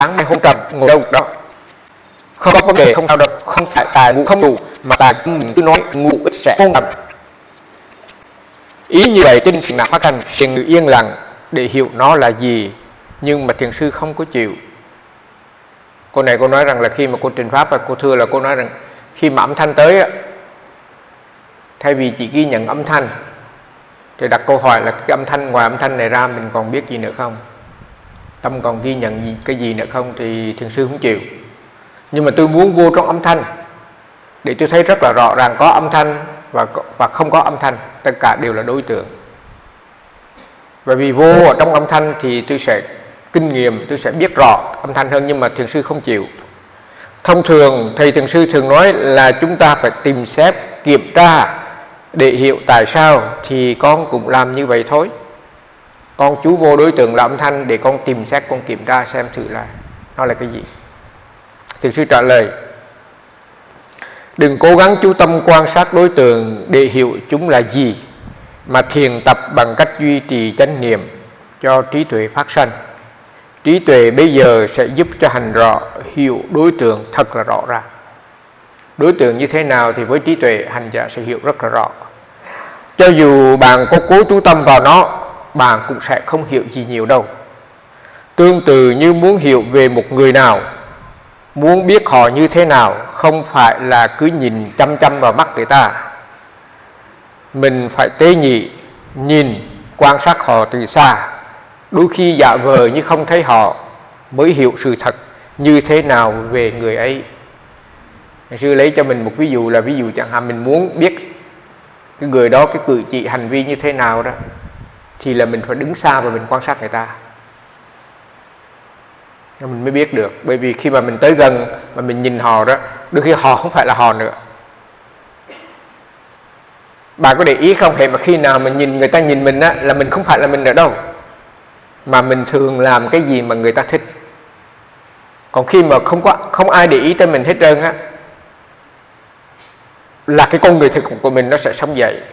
sáng mai hôm trầm ngồi đâu đó, không có vấn đề, không sao đâu. Không phải tài ngủ không đủ, mà tài mình cứ nói ngủ ít sẽ không nằm. Ý như vậy trên phiền não phát hành, thiền ngự yên lặng để hiểu nó là gì, nhưng mà thiền sư không có chịu. Cô này cô nói rằng là khi mà cô trình pháp và cô thưa là cô nói rằng khi mà âm thanh tới, thay vì chỉ ghi nhận âm thanh thì đặt câu hỏi là cái âm thanh, ngoài âm thanh này ra mình còn biết gì nữa không, tâm còn ghi nhận cái gì nữa không, thì thiền sư không chịu. Nhưng mà tôi muốn vô trong âm thanh để tôi thấy rất là rõ ràng có âm thanh và không có âm thanh, tất cả đều là đối tượng. Bởi vì vô ở trong âm thanh thì tôi sẽ kinh nghiệm, tôi sẽ biết rõ âm thanh hơn, nhưng mà thiền sư không chịu. Thông thường thầy thiền sư thường nói là chúng ta phải tìm xét, kiểm tra để hiểu tại sao, thì con cũng làm như vậy thôi. Con chú vô đối tượng là âm thanh để con tìm xét, con kiểm tra xem thử là nó là cái gì. Thiền sư trả lời: đừng cố gắng chú tâm quan sát đối tượng để hiểu chúng là gì, mà thiền tập bằng cách duy trì chánh niệm cho trí tuệ phát sanh. Trí tuệ bây giờ sẽ giúp cho hành rõ hiểu đối tượng thật là rõ ràng. Đối tượng như thế nào thì với trí tuệ hành giả sẽ hiểu rất là rõ. Cho dù bạn có cố chú tâm vào nó, bạn cũng sẽ không hiểu gì nhiều đâu. Tương tự như muốn hiểu về một người nào, muốn biết họ như thế nào, không phải là cứ nhìn chăm chăm vào mắt người ta. Mình phải tế nhị, nhìn, quan sát họ từ xa. Đôi khi giả vờ như không thấy họ mới hiểu sự thật như thế nào về người ấy. Sư lấy cho mình một ví dụ là ví dụ chẳng hạn mình muốn biết cái người đó cái cử chỉ hành vi như thế nào đó, thì là mình phải đứng xa và mình quan sát người ta, mình mới biết được. Bởi vì khi mà mình tới gần mà mình nhìn họ đó, đôi khi họ không phải là họ nữa. Bạn có để ý không, hệ mà khi nào mình nhìn người ta nhìn mình á, là mình không phải là mình nữa đâu, mà mình thường làm cái gì mà người ta thích. Còn khi mà không ai để ý tới mình hết trơn á, là cái con người thực của mình nó sẽ sống dậy.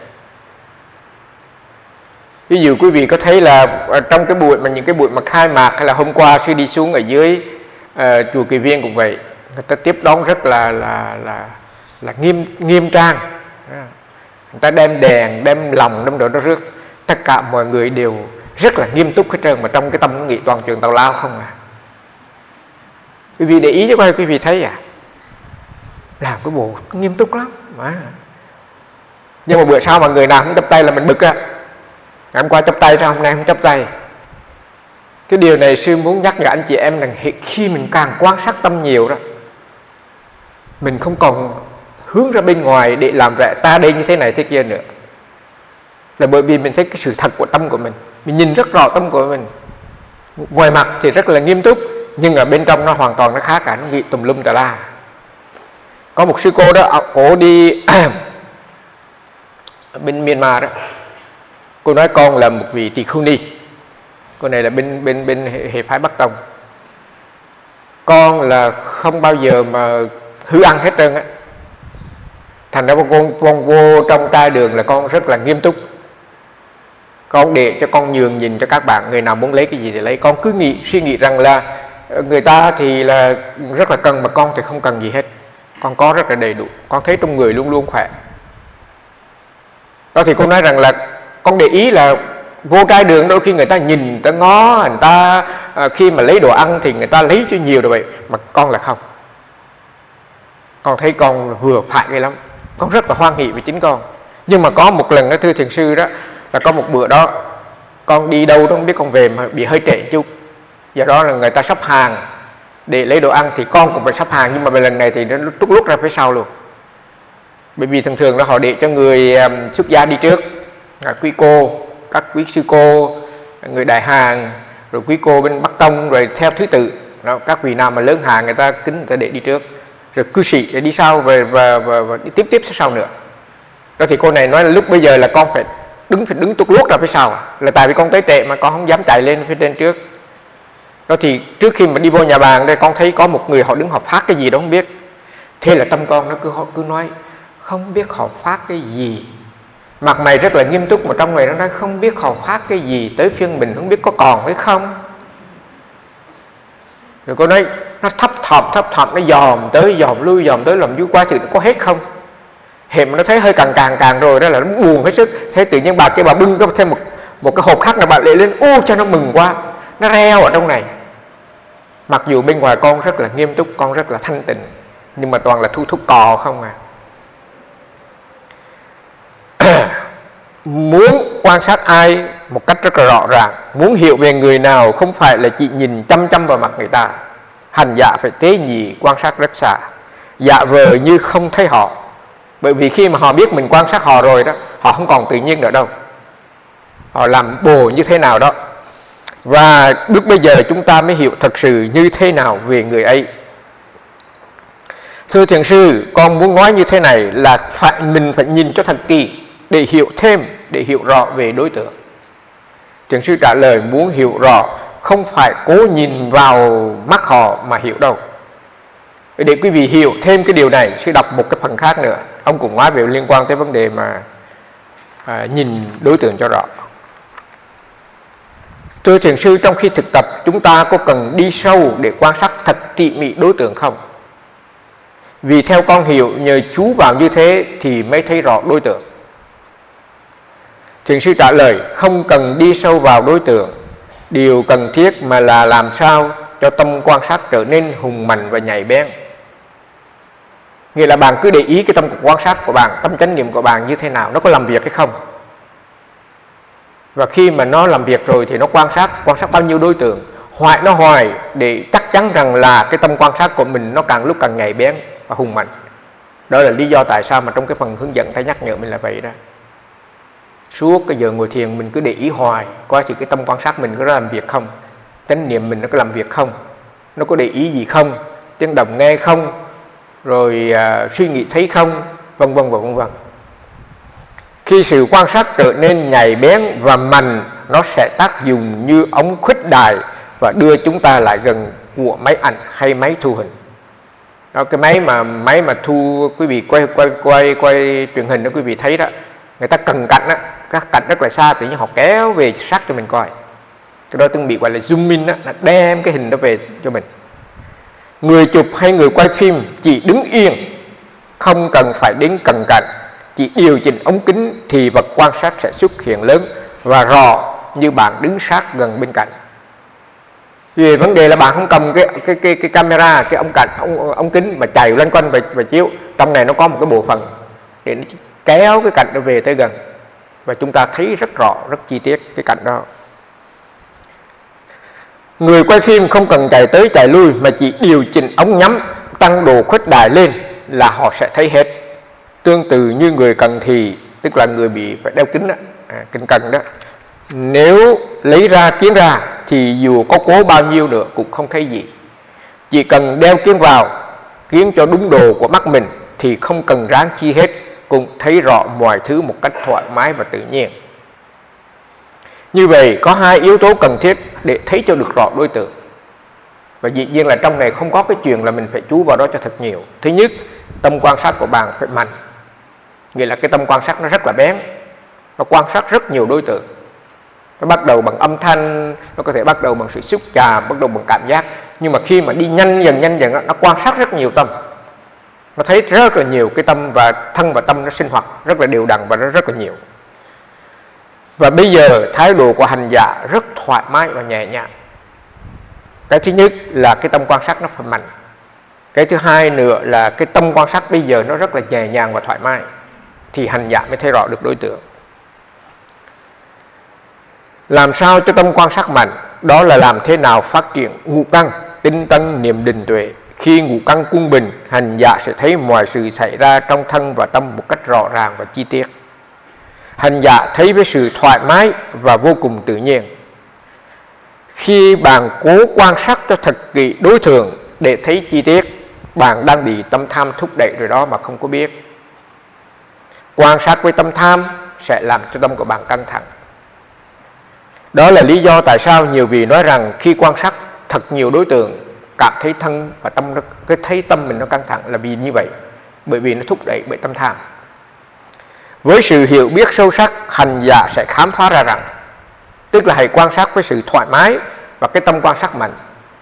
Ví dụ quý vị có thấy là trong cái buổi mà những cái buổi mà khai mạc, hay là hôm qua sư đi xuống ở dưới chùa Kỳ Viên cũng vậy, người ta tiếp đón rất là nghiêm trang. Người ta đem đèn, đem lòng, đem đồ đó rước. Tất cả mọi người đều rất là nghiêm túc hết trơn, mà trong cái tâm nghĩ toàn trường tào lao không à. Quý vị để ý chứ coi, quý vị thấy à, làm cái bộ nghiêm túc lắm mà. Nhưng mà bữa sau mà người nào không chấp tay là mình bực á. Ngày hôm qua chấp tay ra, hôm nay không chấp tay. Cái điều này sư muốn nhắc nhở anh chị em rằng khi mình càng quan sát tâm nhiều đó, mình không còn hướng ra bên ngoài để làm rẽ ta đây như thế này thế kia nữa. Là bởi vì mình thấy cái sự thật của tâm của mình nhìn rất rõ tâm của mình. Ngoài mặt thì rất là nghiêm túc, nhưng ở bên trong nó hoàn toàn nó khác cả, nó bị tùm lum tà la. Có một sư cô đó, cổ đi ở bên Myanmar đó. Cô nói con là một vị tỳ khưu ni. Cô này là bên hệ phái Bắc Tông. Con là không bao giờ mà hư ăn hết trơn á. Thành ra con vô trong trai đường là con rất là nghiêm túc. Con để cho con nhường nhìn cho các bạn, người nào muốn lấy cái gì thì lấy. Con cứ suy nghĩ rằng là người ta thì là rất là cần, mà con thì không cần gì hết. Con có rất là đầy đủ, con thấy trong người luôn luôn khỏe. Đó thì cô nói rằng là con để ý là vô trai đường đôi khi người ta nhìn, người ta ngó, người ta khi mà lấy đồ ăn thì người ta lấy cho nhiều rồi vậy, mà con là không. Con thấy con vừa phải cái lắm, con rất là hoan hỷ với chính con. Nhưng mà có một lần đó thưa thiền sư đó, là có một bữa đó con đi đâu đó không biết, con về mà bị hơi trễ chút. Do đó là người ta sắp hàng để lấy đồ ăn thì con cũng phải sắp hàng, nhưng mà lần này thì nó lúc ra phía sau luôn. Bởi vì thường thường là họ để cho người xuất gia đi trước, quý cô, các quý sư cô, người đại hàng, rồi quý cô bên Bắc Tông, rồi theo thứ tự đó, các vị nào mà lớn hàng người ta kính người ta để đi trước, rồi cư sĩ để đi sau và đi tiếp sau nữa. Đó thì cô này nói là lúc bây giờ là con phải đứng tuốt luốt ra phía sau, là tại vì con tới trễ mà con không dám chạy lên phía trên trước. Đó thì trước khi mà đi vô nhà bàn đây, con thấy có một người họ đứng họ phát cái gì đó không biết. Thế là tâm con nó cứ nói không biết họ phát cái gì. Mặt mày rất là nghiêm túc mà trong người nó nói không biết họ phát cái gì, tới phiên mình không biết có còn hay không. Rồi cô nói nó thấp thỏm, nó dòm tới dòm lui làm vui qua thì nó có hết không? Hiện mà nó thấy hơi càng rồi đó là nó buồn hết sức. Thế tự nhiên bà kia bà bưng thêm một cái hộp khác là bà lại lên, cho nó mừng quá, nó reo ở trong này. Mặc dù bên ngoài con rất là nghiêm túc, con rất là thanh tịnh, nhưng mà toàn là thu thúc cò không à. Muốn quan sát ai một cách rất là rõ ràng, muốn hiểu về người nào không phải là chỉ nhìn chăm vào mặt người ta. Hành giả phải tế nhị, quan sát rất xa, giả vờ như không thấy họ. Bởi vì khi mà họ biết mình quan sát họ rồi đó, họ không còn tự nhiên nữa đâu, họ làm bồ như thế nào đó. Và lúc bây giờ chúng ta mới hiểu thật sự như thế nào về người ấy. Thưa thiền sư, con muốn nói như thế này là mình phải nhìn cho thật kỳ để hiểu thêm, để hiểu rõ về đối tượng. Thiền sư trả lời muốn hiểu rõ không phải cố nhìn vào mắt họ mà hiểu đâu. Để quý vị hiểu thêm cái điều này, sư đọc một cái phần khác nữa. Ông cũng nói về liên quan tới vấn đề mà nhìn đối tượng cho rõ. Thưa thiền sư, trong khi thực tập chúng ta có cần đi sâu để quan sát thật tỉ mỉ đối tượng không? Vì theo con hiểu, nhờ chú vào như thế thì mới thấy rõ đối tượng. Thiền sư trả lời không cần đi sâu vào đối tượng. Điều cần thiết mà là làm sao cho tâm quan sát trở nên hùng mạnh và nhạy bén. Nghĩa là bạn cứ để ý cái tâm quan sát của bạn, tâm chánh niệm của bạn như thế nào, nó có làm việc hay không. Và khi mà nó làm việc rồi thì nó quan sát bao nhiêu đối tượng, hoài để chắc chắn rằng là cái tâm quan sát của mình nó càng lúc càng nhạy bén và hùng mạnh. Đó là lý do tại sao mà trong cái phần hướng dẫn thầy nhắc nhở mình là vậy đó. Suốt cái giờ ngồi thiền mình cứ để ý hoài, coi thì cái tâm quan sát mình có làm việc không, chánh niệm mình nó có làm việc không, nó có để ý gì không, tiếng động nghe không, rồi suy nghĩ thấy không, vân vân. Khi sự quan sát trở nên nhạy bén và mạnh, nó sẽ tác dụng như ống khuếch đại và đưa chúng ta lại gần của máy ảnh hay máy thu hình. Đó, cái máy mà thu quý vị quay truyền hình đó, quý vị thấy đó, người ta cần cảnh đó, các cảnh rất là xa, tự nhiên họ kéo về sát cho mình coi. Cái đó từng bị gọi là zoom in đó, là đem cái hình đó về cho mình. Người chụp hay người quay phim chỉ đứng yên, không cần phải đến gần cạnh, chỉ điều chỉnh ống kính thì vật quan sát sẽ xuất hiện lớn và rõ như bạn đứng sát gần bên cạnh. Vì vấn đề là bạn không cầm cái camera, cái ống kính mà chạy loanh quanh và chiếu. Trong này nó có một cái bộ phận để nó kéo cái cảnh nó về tới gần, và chúng ta thấy rất rõ, rất chi tiết cái cảnh đó. Người quay phim không cần chạy tới chạy lui mà chỉ điều chỉnh ống nhắm, tăng độ khuếch đại lên là họ sẽ thấy hết. Tương tự như người cận thị, tức là người bị phải đeo kính đó, kính cận đó, nếu lấy ra kiến ra thì dù có cố bao nhiêu nữa cũng không thấy gì. Chỉ cần đeo kiến vào, kiến cho đúng đồ của mắt mình thì không cần ráng chi hết, cũng thấy rõ mọi thứ một cách thoải mái và tự nhiên. Như vậy có hai yếu tố cần thiết để thấy cho được rõ đối tượng. Và dĩ nhiên là trong này không có cái chuyện là mình phải chú vào đó cho thật nhiều. Thứ nhất, tâm quan sát của bạn phải mạnh. Nghĩa là cái tâm quan sát nó rất là bén, nó quan sát rất nhiều đối tượng. Nó bắt đầu bằng âm thanh, nó có thể bắt đầu bằng sự xúc chạm, bắt đầu bằng cảm giác. Nhưng mà khi mà đi nhanh dần nó quan sát rất nhiều tâm. Nó thấy rất là nhiều cái tâm, và thân và tâm nó sinh hoạt rất là đều đặn và nó rất là nhiều. Và bây giờ thái độ của hành giả rất thoải mái và nhẹ nhàng. Cái thứ nhất là cái tâm quan sát nó phải mạnh. Cái thứ hai nữa là cái tâm quan sát bây giờ nó rất là nhẹ nhàng và thoải mái, thì hành giả mới thấy rõ được đối tượng. Làm sao cho tâm quan sát mạnh? Đó là làm thế nào phát triển ngũ căn, tinh tấn, niệm định tuệ. Khi ngũ căn quân bình, hành giả sẽ thấy mọi sự xảy ra trong thân và tâm một cách rõ ràng và chi tiết. Hành giả thấy với sự thoải mái và vô cùng tự nhiên. Khi bạn cố quan sát cho thật kỹ đối tượng để thấy chi tiết, bạn đang bị tâm tham thúc đẩy rồi đó mà không có biết. Quan sát với tâm tham sẽ làm cho tâm của bạn căng thẳng. Đó là lý do tại sao nhiều vị nói rằng khi quan sát thật nhiều đối tượng, cảm thấy thân và tâm nó, cái thấy tâm mình nó căng thẳng là vì như vậy, bởi vì nó thúc đẩy bởi tâm tham. Với sự hiểu biết sâu sắc, hành giả sẽ khám phá ra rằng, tức là hãy quan sát với sự thoải mái và cái tâm quan sát mạnh,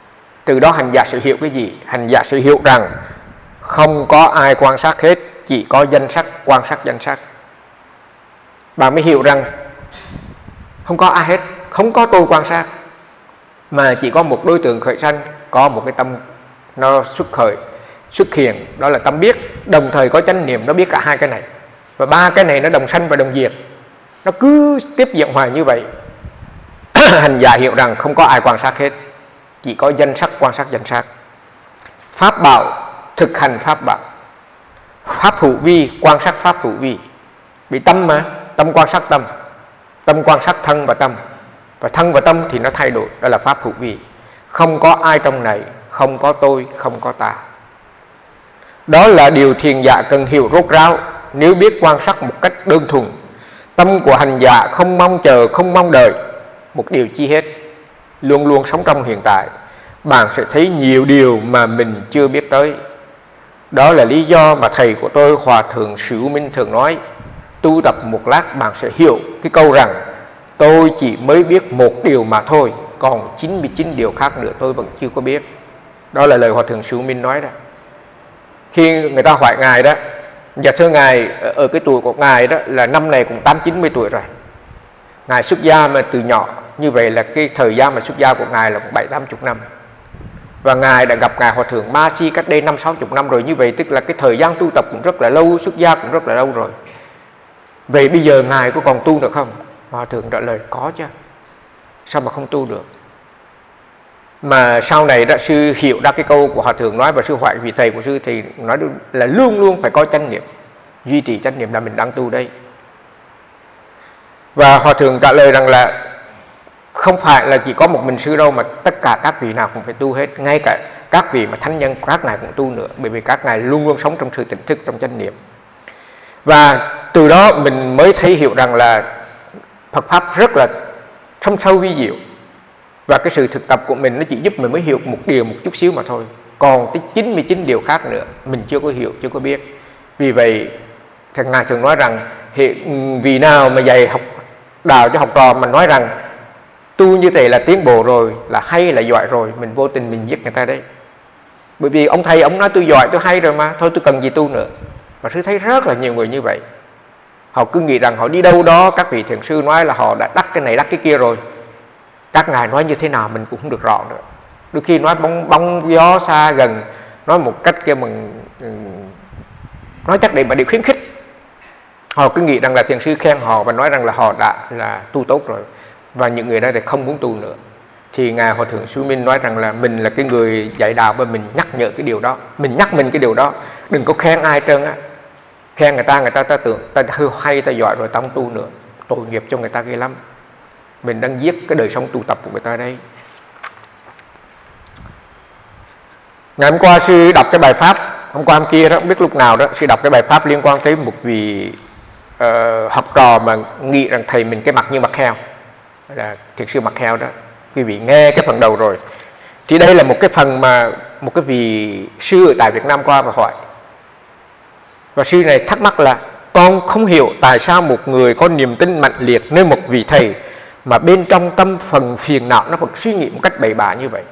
Từ đó hành giả sẽ hiểu cái gì? Hành giả sẽ hiểu rằng không có ai quan sát hết, chỉ có danh sắc quan sát danh sắc. Bạn mới hiểu rằng không có ai hết, không có tôi quan sát, mà chỉ có một đối tượng khởi sanh, có một cái tâm nó xuất hiện, đó là tâm biết, đồng thời có chánh niệm, nó biết cả hai cái này. Và ba cái này nó đồng sanh và đồng diệt, nó cứ tiếp diễn hoài như vậy. Hành giả hiểu rằng không có ai quan sát hết, chỉ có danh sắc quan sát danh sắc. Pháp bảo thực hành pháp bảo, pháp hữu vi quan sát pháp hữu vi. Vì tâm mà, tâm quan sát tâm, tâm quan sát thân và tâm, và thân và tâm thì nó thay đổi, đó là pháp hữu vi. Không có ai trong này, không có tôi, không có ta. Đó là điều thiền giả cần hiểu rốt ráo. Nếu biết quan sát một cách đơn thuần, tâm của hành giả không mong chờ, không mong đợi một điều chi hết, luôn luôn sống trong hiện tại, bạn sẽ thấy nhiều điều mà mình chưa biết tới. Đó là lý do mà thầy của tôi, Hòa thượng Sử Minh thường nói, tu tập một lát bạn sẽ hiểu cái câu rằng tôi chỉ mới biết một điều mà thôi, còn 99 điều khác nữa tôi vẫn chưa có biết. Đó là lời Hòa thượng Sử Minh nói đó. Khi người ta hỏi Ngài đó, dạ thưa Ngài, ở cái tuổi của Ngài đó là năm này cũng 80-90 tuổi rồi. Ngài xuất gia mà từ nhỏ, như vậy là cái thời gian mà xuất gia của Ngài là 7-80 năm. Và Ngài đã gặp Ngài Hòa thượng Ma Si cách đây 50-60 năm rồi. Như vậy tức là cái thời gian tu tập cũng rất là lâu, xuất gia cũng rất là lâu rồi. Vậy bây giờ Ngài có còn tu được không? Hòa thượng trả lời có chứ, sao mà không tu được. Mà sau này đã sư hiểu ra cái câu của Hòa thượng nói, và sư hỏi vị thầy của sư thì nói là luôn luôn phải có chánh niệm, duy trì chánh niệm là mình đang tu đây. Và Hòa thượng trả lời rằng là không phải là chỉ có một mình sư đâu, mà tất cả các vị nào cũng phải tu hết, ngay cả các vị mà thánh nhân các ngài cũng tu nữa, bởi vì các ngài luôn luôn sống trong sự tỉnh thức, trong chánh niệm. Và từ đó mình mới thấy hiểu rằng là Phật pháp rất là thâm sâu vi diệu, và cái sự thực tập của mình nó chỉ giúp mình mới hiểu một điều một chút xíu mà thôi, còn cái 99 điều khác nữa mình chưa có hiểu, chưa có biết. Vì vậy thằng ngài thường nói rằng vì nào mà dạy học đạo cho học trò mà nói rằng tu như thế là tiến bộ rồi, là hay, là giỏi rồi, mình vô tình mình giết người ta đấy. Bởi vì ông thầy ông nói tôi giỏi, tôi hay rồi mà, thôi tôi cần gì tu nữa. Và sư thấy rất là nhiều người như vậy. Họ cứ nghĩ rằng họ đi đâu đó, các vị thiền sư nói là họ đã đắc cái này đắc cái kia rồi. Các ngài nói như thế nào mình cũng không được rõ nữa. Đôi khi nói bóng gió xa gần, nói một cách kia mình nói chắc để mà để khuyến khích. Họ cứ nghĩ rằng là thiền sư khen họ và nói rằng là họ đã là tu tốt rồi, và những người đó thì không muốn tu nữa. Thì ngài Hòa thượng Sư Minh nói rằng là mình là cái người dạy đạo, và mình nhắc nhở cái điều đó, mình nhắc mình cái điều đó, đừng có khen ai trơn á. Khen người ta tưởng ta hay, ta giỏi rồi ta không tu nữa, tội nghiệp cho người ta ghê lắm. Mình đang giết cái đời sống tu tập của người ta đây. Ngày hôm qua sư đọc cái bài pháp, hôm qua hôm kia đó, không biết lúc nào đó, sư đọc cái bài pháp liên quan tới một vị học trò mà nghĩ rằng thầy mình cái mặt như mặt heo, là thiệt sư mặt heo đó. Quý vị nghe cái phần đầu rồi. Thì đây là một cái phần mà một cái vị sư ở tại Việt Nam qua và hỏi. Và sư này thắc mắc là con không hiểu tại sao một người có niềm tin mạnh liệt nơi một vị thầy mà bên trong tâm phần phiền não nó vẫn suy nghĩ một cách bậy bạ như vậy.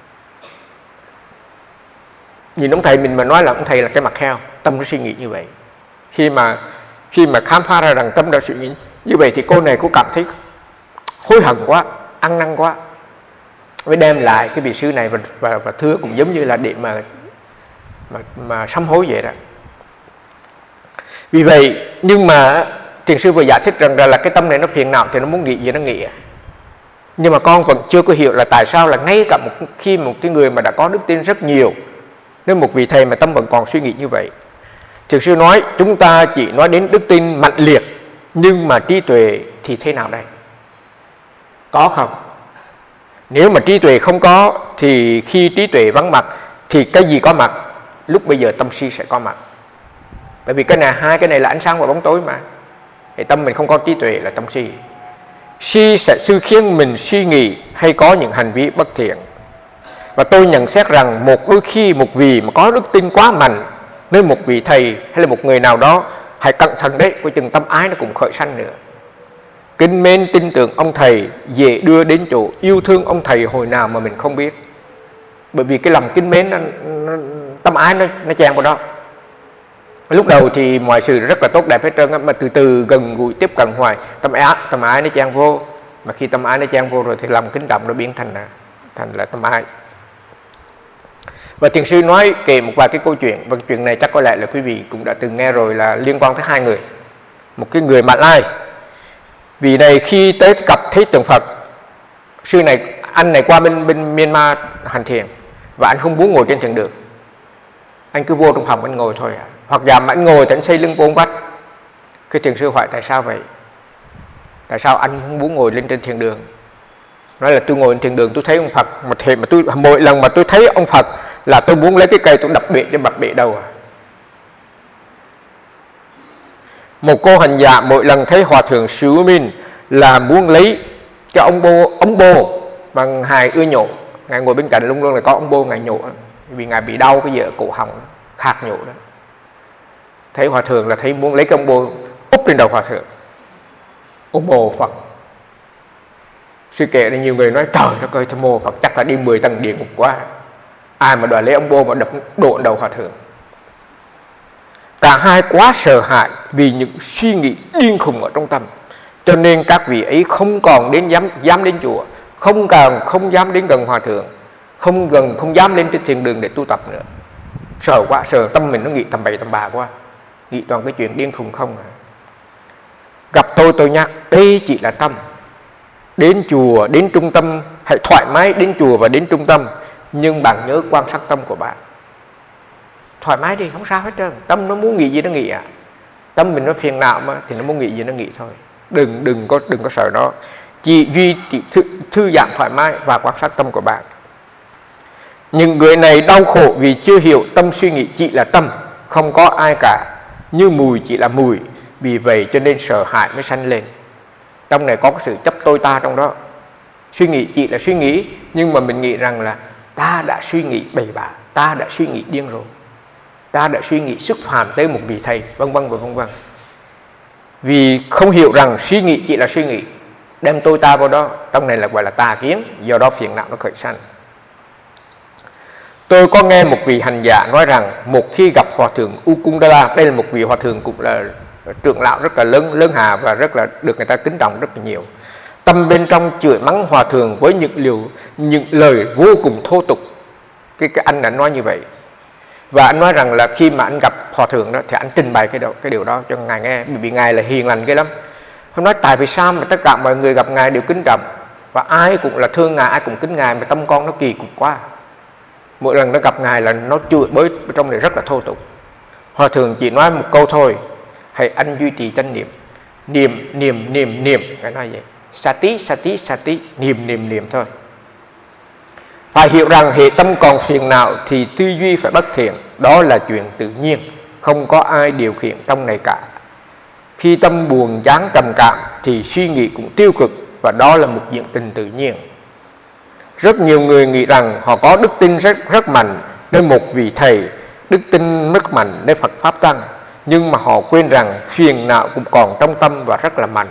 Nhìn ông thầy mình mà nói là ông thầy là cái mặt heo, tâm nó suy nghĩ như vậy. Khi mà khám phá ra rằng tâm đã suy nghĩ như vậy thì cô này cô cảm thấy hối hận quá, ăn năn quá, mới đem lại cái vị sư này và thưa cũng giống như là để mà sám hối vậy đó. Vì vậy, nhưng mà thiền sư vừa giải thích rằng là cái tâm này nó phiền não thì nó muốn nghĩ gì nó nghĩ. Nhưng mà con vẫn chưa có hiểu là tại sao là ngay cả khi một cái người mà đã có đức tin rất nhiều, nên một vị thầy mà tâm vẫn còn suy nghĩ như vậy. Thiền sư nói chúng ta chỉ nói đến đức tin mạnh liệt, nhưng mà trí tuệ thì thế nào đây? Có không? Nếu mà trí tuệ không có thì khi trí tuệ vắng mặt thì cái gì có mặt? Lúc bây giờ tâm si sẽ có mặt. Bởi vì cái này, hai cái này là ánh sáng và bóng tối mà. Thì tâm mình không có trí tuệ là tâm si. Si sẽ khiến mình suy nghĩ hay có những hành vi bất thiện. Và tôi nhận xét rằng đôi khi một vị mà có đức tin quá mạnh nơi một vị thầy hay là một người nào đó, hãy cẩn thận đấy, coi chừng tâm ái nó cũng khởi sanh nữa. Kính mến tin tưởng ông thầy dễ đưa đến chỗ yêu thương ông thầy hồi nào mà mình không biết. Bởi vì cái lòng kính mến tâm ái nó chen vào đó. Lúc đầu thì mọi sự rất là tốt đẹp hết trơn, mà từ từ gần gũi tiếp cận hoài, tâm ái nó chen vô. Mà khi tâm ái nó chen vô rồi thì lòng kính trọng nó biến thành là tâm ái. Và thiền sư nói kể một vài cái câu chuyện, và chuyện này chắc có lẽ là quý vị cũng đã từng nghe rồi, là liên quan tới hai người. Một cái người Mã Lai, vì này khi tới gặp thấy tượng Phật, anh này qua bên Myanmar hành thiền, và anh không muốn ngồi trên thiền đường, anh cứ vô trong phòng anh ngồi thôi, hoặc giả mà anh ngồi thì anh xây lưng bốn vách. Cái thiền sư hỏi tại sao vậy, tại sao anh không muốn ngồi lên trên thiền đường? Nói là tôi ngồi trên thiền đường tôi thấy ông Phật, mà mỗi lần mà tôi thấy ông Phật là tôi muốn lấy cái cây tôi đập bể cho bật bể đầu. Một cô hành giả mỗi lần thấy hòa thượng Sư Minh là muốn lấy cái ống bô mà ngài ưa nhổ, ngài ngồi bên cạnh luôn luôn là có ống bô ngài nhổ, vì ngài bị đau cái gì ở cổ họng khạc nhổ đó. Thấy hòa thượng là thấy muốn lấy cái ống bô úp lên đầu hòa thượng, ống bô Phật. Sư kể là nhiều người nói trời đất ơi, thưa mô Phật chắc là đi 10 tầng địa ngục quá, ai mà đòi lấy ông bô mà đập đổ đầu hòa thượng. Cả hai quá sợ hãi vì những suy nghĩ điên khùng ở trong tâm, cho nên các vị ấy không còn dám đến chùa, không dám đến gần hòa thượng, không dám lên trên thiền đường để tu tập nữa. Sợ quá, sợ tâm mình nó nghĩ tầm bậy tầm bạ quá, nghĩ toàn cái chuyện điên khùng không à. Gặp tôi nhắc đây chỉ là tâm. Đến chùa, đến trung tâm, hãy thoải mái đến chùa và đến trung tâm, nhưng bạn nhớ quan sát tâm của bạn. Thoải mái đi, không sao hết trơn. Tâm nó muốn nghĩ gì nó nghĩ à. Tâm mình nó phiền não mà, thì nó muốn nghĩ gì nó nghĩ thôi. Đừng có sợ nó. Chỉ thư giãn thoải mái và quan sát tâm của bạn. Những người này đau khổ vì chưa hiểu tâm suy nghĩ chỉ là tâm, không có ai cả, như mùi chỉ là mùi. Vì vậy cho nên sợ hãi mới sanh lên. Trong này có cái sự chấp tôi ta trong đó. Suy nghĩ chỉ là suy nghĩ, nhưng mà mình nghĩ rằng là ta đã suy nghĩ bậy bạ, ta đã suy nghĩ điên rồ, ta đã suy nghĩ xúc phạm tới một vị thầy, vân vân và vân vân. Vì không hiểu rằng suy nghĩ chỉ là suy nghĩ, đem tôi ta vào đó, trong này là gọi là tà kiến, do đó phiền não nó khởi sanh. Tôi có nghe một vị hành giả nói rằng một khi gặp hòa thượng Ukundala, đây là một vị hòa thượng cũng là trưởng lão rất là lớn hà và rất là được người ta kính trọng rất là nhiều. Tâm bên trong chửi mắng hòa thượng với những lời vô cùng thô tục. Cái anh đã nói như vậy. Và anh nói rằng là khi mà anh gặp hòa thượng đó thì anh trình bày cái điều đó cho ngài nghe, vì ngài là hiền lành ghê lắm. Không nói tại vì sao mà tất cả mọi người gặp ngài đều kính trọng, và ai cũng là thương ngài, ai cũng kính ngài, mà tâm con nó kỳ cục quá. Mỗi lần nó gặp ngài là nó chửi bới trong này rất là thô tục. Hòa thượng chỉ nói một câu thôi: hãy anh duy trì chánh niệm, niệm, cái nói vậy. Sati, niệm thôi. Phải hiểu rằng hệ tâm còn phiền não thì tư duy phải bất thiện, đó là chuyện tự nhiên, không có ai điều khiển trong này cả. Khi tâm buồn chán trầm cảm thì suy nghĩ cũng tiêu cực, và đó là một hiện tình tự nhiên. Rất nhiều người nghĩ rằng họ có đức tin rất mạnh nơi một vị thầy, đức tin rất mạnh nơi Phật Pháp Tăng, nhưng mà họ quên rằng phiền não cũng còn trong tâm và rất là mạnh.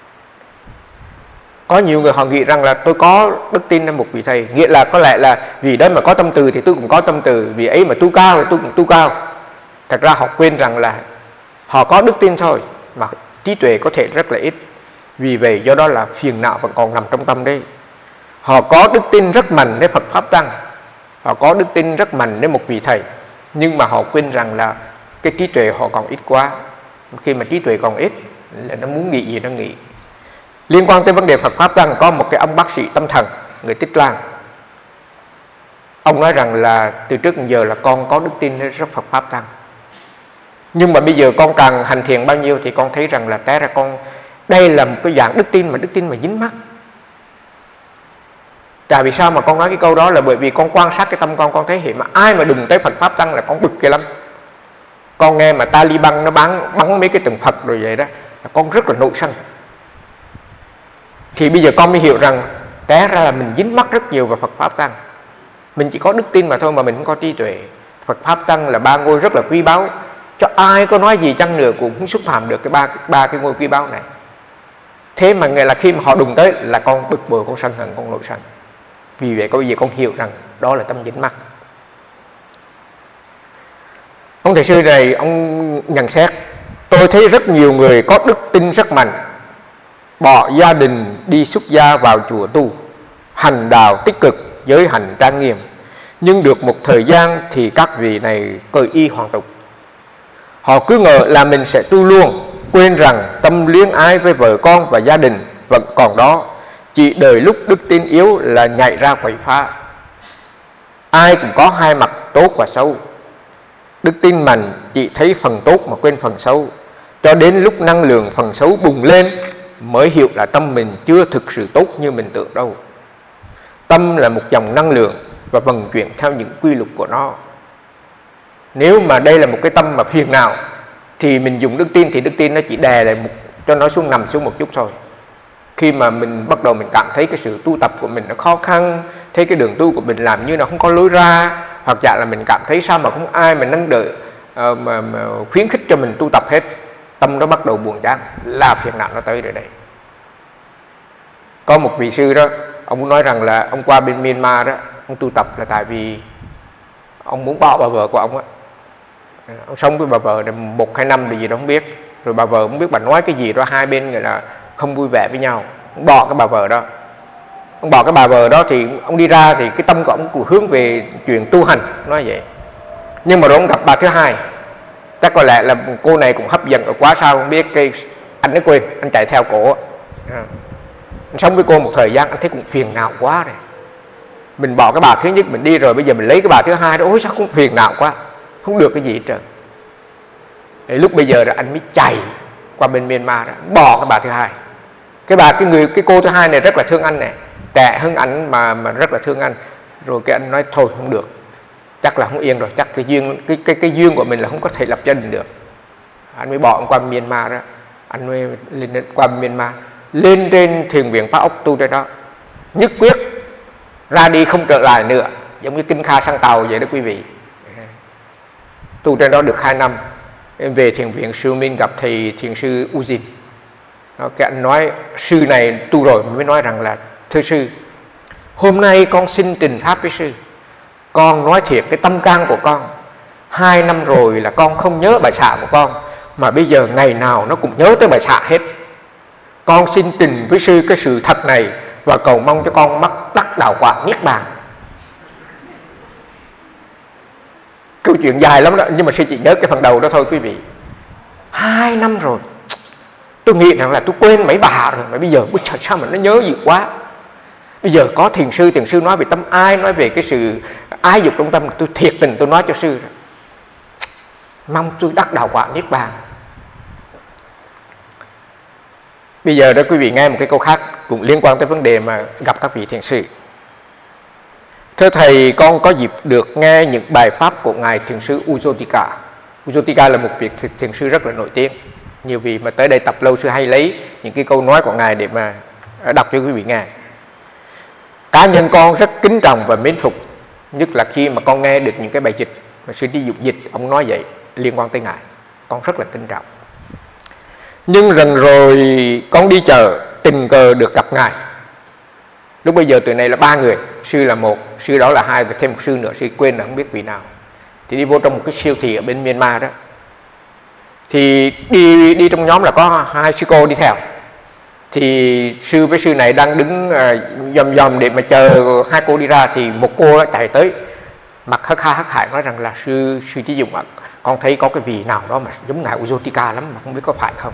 Có nhiều người họ nghĩ rằng là tôi có đức tin trong một vị thầy, nghĩa là có lẽ là vì đó mà có tâm từ thì tôi cũng có tâm từ, vì ấy mà tu cao thì tôi cũng tu cao. Thật ra họ quên rằng là họ có đức tin thôi, mà trí tuệ có thể rất là ít. Vì vậy do đó là phiền não vẫn còn nằm trong tâm đấy. Họ có đức tin rất mạnh đến Phật Pháp Tăng, họ có đức tin rất mạnh đến một vị thầy, nhưng mà họ quên rằng là cái trí tuệ họ còn ít quá. Khi mà trí tuệ còn ít là nó muốn nghĩ gì nó nghĩ. Liên quan tới vấn đề Phật Pháp Tăng, có một cái ông bác sĩ tâm thần người Tích Lan. Ông nói rằng là từ trước đến giờ là con có đức tin rất Phật Pháp Tăng, nhưng mà bây giờ con càng hành thiền bao nhiêu thì con thấy rằng là té ra con đây là một cái dạng đức tin mà dính mắc. Tại vì sao mà con nói cái câu đó là bởi vì con quan sát cái tâm con thấy hiện mà ai mà đụng tới Phật Pháp Tăng là con bực kia lắm. Con nghe mà Taliban nó bắn mấy cái tượng Phật rồi vậy đó là con rất là nổi sân. Thì bây giờ con mới hiểu rằng té ra là mình dính mắc rất nhiều vào Phật Pháp Tăng. Mình chỉ có đức tin mà thôi, mà mình không có trí tuệ. Phật Pháp Tăng là ba ngôi rất là quý báu, cho ai có nói gì chăng nữa cũng không xúc phạm được cái ba cái ngôi quý báu này. Thế mà là khi mà họ đụng tới là con bực bội, con sân hận, con nổi sân. Vì vậy bây giờ con hiểu rằng đó là tâm dính mắc. Ông thầy sư này ông nhận xét: tôi thấy rất nhiều người có đức tin rất mạnh, bỏ gia đình đi xuất gia vào chùa tu, hành đạo tích cực, giới hành trang nghiêm, nhưng được một thời gian thì các vị này cởi y hoàn tục. Họ cứ ngờ là mình sẽ tu luôn, quên rằng tâm luyến ái với vợ con và gia đình vẫn còn đó, chỉ đợi lúc đức tin yếu là nhảy ra quậy phá. Ai cũng có hai mặt tốt và xấu. Đức tin mạnh chỉ thấy phần tốt mà quên phần xấu, cho đến lúc năng lượng phần xấu bùng lên mới hiểu là tâm mình chưa thực sự tốt như mình tưởng đâu. Tâm là một dòng năng lượng và vận chuyển theo những quy luật của nó. Nếu mà đây là một cái tâm mà phiền não thì mình dùng đức tin, thì đức tin nó chỉ đè lại cho nó nằm xuống một chút thôi. Khi mà mình bắt đầu mình cảm thấy cái sự tu tập của mình nó khó khăn, thấy cái đường tu của mình làm như nó không có lối ra, hoặc giả là mình cảm thấy sao mà không ai mà nâng đỡ mà khuyến khích cho mình tu tập hết, tâm nó bắt đầu buồn chán, là phiền não nó tới rồi đấy. Có một vị sư đó, ông nói rằng là ông qua bên Myanmar đó, ông tu tập là tại vì ông muốn bỏ bà vợ của ông á. Ông sống với bà vợ 1-2 năm thì gì đó không biết, rồi bà vợ không biết bà nói cái gì đó, hai bên gọi là không vui vẻ với nhau. Ông bỏ cái bà vợ đó. Ông bỏ cái bà vợ đó thì ông đi ra thì cái tâm của ông cũng hướng về chuyện tu hành, nói vậy. Nhưng mà rồi ông gặp bà thứ hai, chắc có lẽ là cô này cũng hấp dẫn ở quá sao không biết, cái anh nó quên, anh chạy theo cổ. Anh sống với cô một thời gian anh thấy cũng phiền não quá rồi. Mình bỏ cái bà thứ nhất mình đi rồi, bây giờ mình lấy cái bà thứ hai đó, ôi sao cũng phiền não quá, không được cái gì hết trơn. Lúc bây giờ là anh mới chạy qua bên Myanmar đó, bỏ cái bà thứ hai. Cái cô thứ hai này rất là thương anh này, trẻ hơn anh mà rất là thương anh. Rồi cái anh nói thôi không được, chắc là không yên rồi, chắc cái duyên của mình là không có thể lập gia đình được. Anh mới bỏ anh qua Myanmar đó, anh mới lên qua Myanmar, lên trên thiền viện Phá Ốc tu trên đó, nhất quyết ra đi không trở lại nữa, giống như Kinh Kha sang tàu vậy đó quý vị. Tu trên đó được 2 năm, em về thiền viện Sư Minh gặp thầy thiền sư Ujin. Cái anh nói sư này tu rồi mới nói rằng là thưa sư, hôm nay con xin trình pháp với sư, con nói thiệt cái tâm can của con, 2 năm rồi là con không nhớ bà xã của con, mà bây giờ ngày nào nó cũng nhớ tới bà xã hết. Con xin trình với sư cái sự thật này và cầu mong cho con mắc đắc đạo quả niết bàn. Câu chuyện dài lắm đó, nhưng mà sư chỉ nhớ cái phần đầu đó thôi quý vị. 2 năm rồi, tôi nghĩ rằng là tôi quên mấy bà rồi, mà bây giờ sao mà nó nhớ gì quá. Bây giờ có thiền sư nói về tâm ai, nói về cái sự ái dục trong tâm, tôi thiệt tình tôi nói cho sư rồi. Mong tôi đắc đạo quả niết bàn. Bây giờ đó quý vị nghe một cái câu khác cũng liên quan tới vấn đề mà gặp các vị thiền sư. Thưa thầy, con có dịp được nghe những bài pháp của ngài thiền sư Ujotika. Ujotika là một vị thiền sư rất là nổi tiếng. Nhiều vị mà tới đây tập lâu sư hay lấy những cái câu nói của ngài để mà đọc cho quý vị nghe. Cá nhân con rất kính trọng và mến phục, nhất là khi mà con nghe được những cái bài dịch mà sư đi dụng dịch ông nói vậy liên quan tới ngài, con rất là kính trọng. Nhưng lần rồi con đi chợ tình cờ được gặp ngài. Lúc bây giờ tụi này là 3 người, sư là 1, sư đó là 2 và thêm một sư nữa, sư quên là không biết vị nào. Thì đi vô trong một cái siêu thị ở bên Myanmar đó. Thì đi trong nhóm là có 2 sư cô đi theo. Thì sư với sư này đang đứng dòm để mà chờ 2 cô đi ra, thì một cô chạy tới mặt hất hải nói rằng là sư Chí Dụng ạ, con thấy có cái vị nào đó mà giống ngài Ujotika lắm mà không biết có phải không.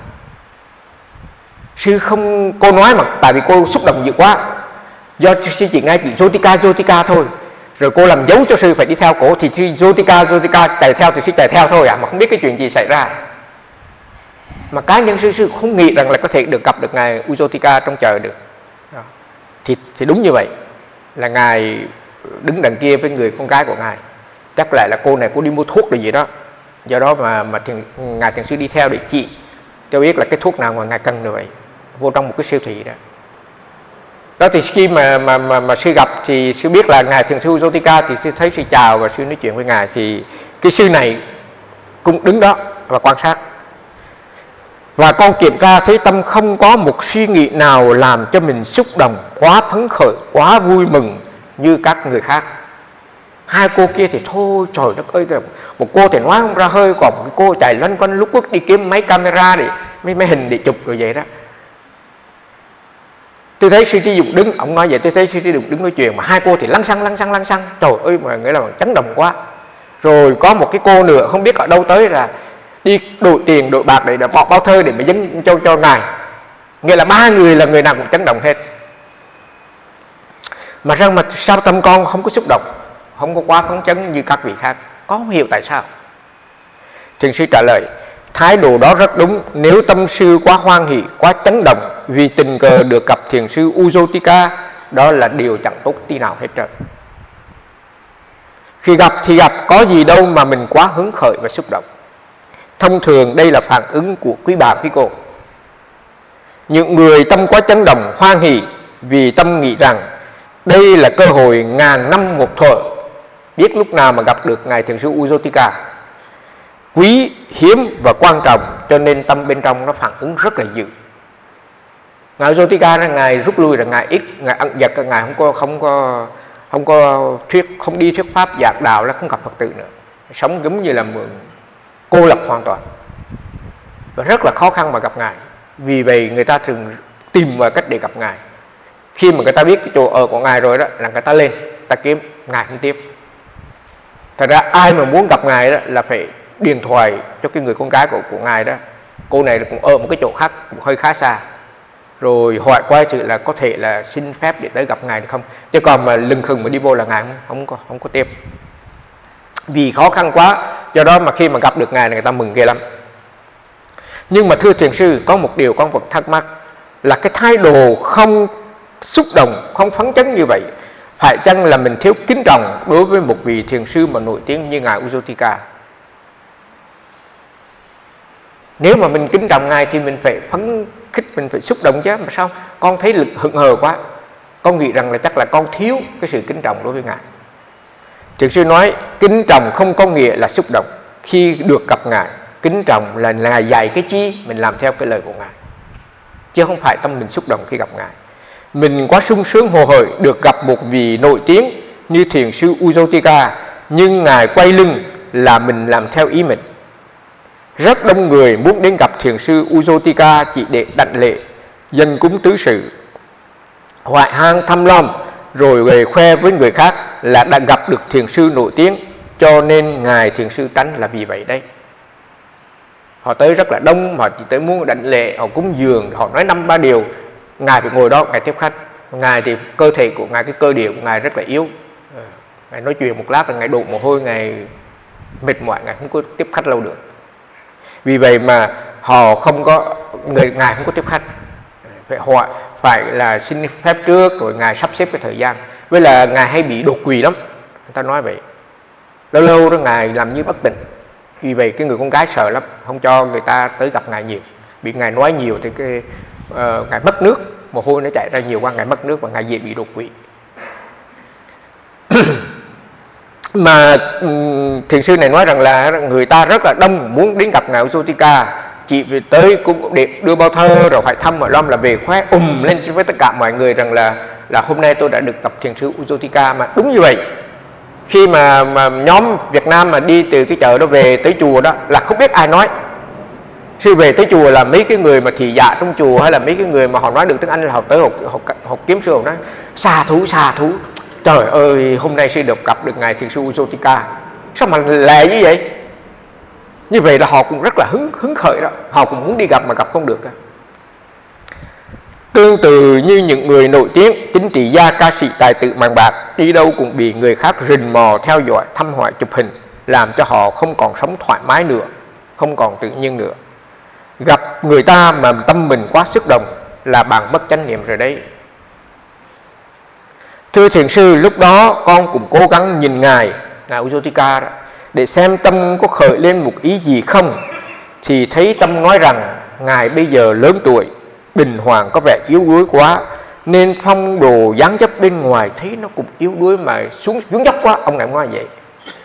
Sư không, cô nói mà tại vì cô xúc động dữ quá, do sư chỉ nghe chữ Jotika thôi, rồi cô làm dấu cho sư phải đi theo cổ, thì sư Jotika chạy theo thì sư chạy theo thôi mà không biết cái chuyện gì xảy ra. Mà cá nhân sư không nghĩ rằng là có thể được gặp được ngài Ujotika trong chợ được. Thì đúng như vậy, là ngài đứng đằng kia với người con gái của ngài, chắc lại là cô này cô đi mua thuốc rồi gì đó, do đó mà ngài thiền sư đi theo để chỉ cho biết là cái thuốc nào mà ngài cần như vậy, vô trong một cái siêu thị đó. Đó thì khi mà sư gặp thì sư biết là ngài thiền sư Ujotika, thì sư thấy sư chào và sư nói chuyện với ngài. Thì cái sư này cũng đứng đó và quan sát, và con kiểm tra thấy tâm không có một suy nghĩ nào làm cho mình xúc động, quá phấn khởi, quá vui mừng như các người khác. Hai cô kia thì thôi trời đất ơi, một cô thì nói không ra hơi, còn một cô chạy loanh quanh lúc bước đi kiếm máy camera để mấy hình để chụp rồi vậy đó. Tôi thấy sư Trí Dũng đứng, ông nói vậy, tôi thấy sư Trí Dũng đứng nói chuyện mà hai cô thì lăng xăng, trời ơi mà nghĩa là chấn động quá. Rồi có một cái cô nữa không biết ở đâu tới là đi đổi tiền đổi bạc để bỏ bao thơ để mà dâng cho ngài, nghĩa là ba người là người nào cũng chấn động hết. Mà rằng mà sao tâm con không có xúc động, không có quá phấn chấn như các vị khác, có không hiểu tại sao? Thiền sư trả lời, thái độ đó rất đúng. Nếu tâm sư quá hoan hỷ, quá chấn động vì tình cờ được gặp thiền sư Ujjottika, đó là điều chẳng tốt tí nào hết trơn. Khi gặp thì gặp, có gì đâu mà mình quá hứng khởi và xúc động. Thông thường đây là phản ứng của quý bà quý cô. Những người tâm quá chấn động hoan hỷ vì tâm nghĩ rằng đây là cơ hội ngàn năm một thuở, biết lúc nào mà gặp được ngài thiền sư Ujjottika, quý hiếm và quan trọng, cho nên tâm bên trong nó phản ứng rất là dữ. Ngài Ujjottika là ngài rút lui, là ngài ít, ngài ẩn dật, ngài không có không đi thuyết pháp giảng đạo, là không gặp Phật tử nữa, sống giống như là mượn cô lập hoàn toàn và rất là khó khăn mà gặp ngài. Vì vậy người ta thường tìm mọi cách để gặp ngài. Khi mà người ta biết cái chỗ ở của ngài rồi đó là người ta lên, ta kiếm, ngài không tiếp. Thật ra ai mà muốn gặp ngài đó là phải điện thoại cho cái người con gái của ngài đó, cô này cũng ở một cái chỗ khác cũng hơi khá xa, rồi hỏi qua sự là có thể là xin phép để tới gặp ngài được không, chứ còn mà lừng khừng mà đi vô là ngài không có tiếp, vì khó khăn quá. Do đó mà khi mà gặp được ngài này người ta mừng ghê lắm. Nhưng mà thưa thiền sư, có một điều con vẫn thắc mắc là cái thái độ không xúc động, không phấn chấn như vậy, phải chăng là mình thiếu kính trọng đối với một vị thiền sư mà nổi tiếng như ngài Ujjottika? Nếu mà mình kính trọng ngài thì mình phải phấn khích, mình phải xúc động chứ. Mà sao con thấy lực hững hờ quá, con nghĩ rằng là chắc là con thiếu cái sự kính trọng đối với ngài. Thiền sư nói kính trọng không có nghĩa là xúc động khi được gặp ngài. Kính trọng là ngài dạy cái chi mình làm theo cái lời của ngài, chứ không phải tâm mình xúc động khi gặp ngài. Mình quá sung sướng hồ hởi được gặp một vị nổi tiếng như thiền sư Ujjottika, nhưng ngài quay lưng là mình làm theo ý mình. Rất đông người muốn đến gặp thiền sư Ujjottika chỉ để đảnh lễ, dân cúng tứ sự, hoại hang thăm lom, rồi về khoe với người khác là đã gặp được thiền sư nổi tiếng, cho nên ngài thiền sư tránh là vì vậy đấy. Họ tới rất là đông, họ chỉ tới muốn đảnh lễ, họ cúng dường, họ nói 5-3 điều, ngài phải ngồi đó, ngài tiếp khách. Ngài thì cơ thể của ngài, cái cơ địa của ngài rất là yếu, ngài nói chuyện một lát là ngài đổ mồ hôi, ngài mệt mỏi, ngài không có tiếp khách lâu được. Vì vậy mà họ không có, ngài không có tiếp khách, phải là xin phép trước rồi ngài sắp xếp cái thời gian. Với là ngài hay bị đột quỵ lắm, người ta nói vậy, lâu lâu đó ngài làm như bất tỉnh. Vì vậy cái người con gái sợ lắm, không cho người ta tới gặp ngài nhiều, bị ngài nói nhiều thì ngài mất nước, mồ hôi nó chảy ra nhiều quá, ngài mất nước và ngài dễ bị đột quỵ. Mà thiền sư này nói rằng là người ta rất là đông muốn đến gặp ngài Ujjottika, chỉ vì tới cũng để đưa bao thơ rồi phải thăm mọi lom là về khoe lên với tất cả mọi người rằng là hôm nay tôi đã được gặp thiền sư Ujjottika. Mà đúng như vậy, khi mà nhóm Việt Nam mà đi từ cái chợ đó về tới chùa đó là không biết ai nói. Sư về tới chùa là mấy cái người mà thị dạ trong chùa, hay là mấy cái người mà họ nói được tiếng Anh là họ tới họ kiếm sư, họ nói xa thú, trời ơi hôm nay sư được gặp được ngài thiền sư Ujjottika, sao mà lẹ như vậy. Như vậy là họ cũng rất là hứng khởi đó, họ cũng muốn đi gặp mà gặp không được. Tương tự như những người nổi tiếng, chính trị gia, ca sĩ, tài tử bằng bạc, đi đâu cũng bị người khác rình mò, theo dõi, thăm hỏi, chụp hình, làm cho họ không còn sống thoải mái nữa, không còn tự nhiên nữa. Gặp người ta mà tâm mình quá xúc động là bạn mất chánh niệm rồi đấy. Thưa thiền sư, lúc đó con cũng cố gắng nhìn ngài Ujjottika đó, để xem tâm có khởi lên một ý gì không. Thì thấy tâm nói rằng ngài bây giờ lớn tuổi, bình hoàng có vẻ yếu đuối quá, nên phong đồ dáng dấp bên ngoài thấy nó cũng yếu đuối mà xuống dốc quá. Ông này nói vậy.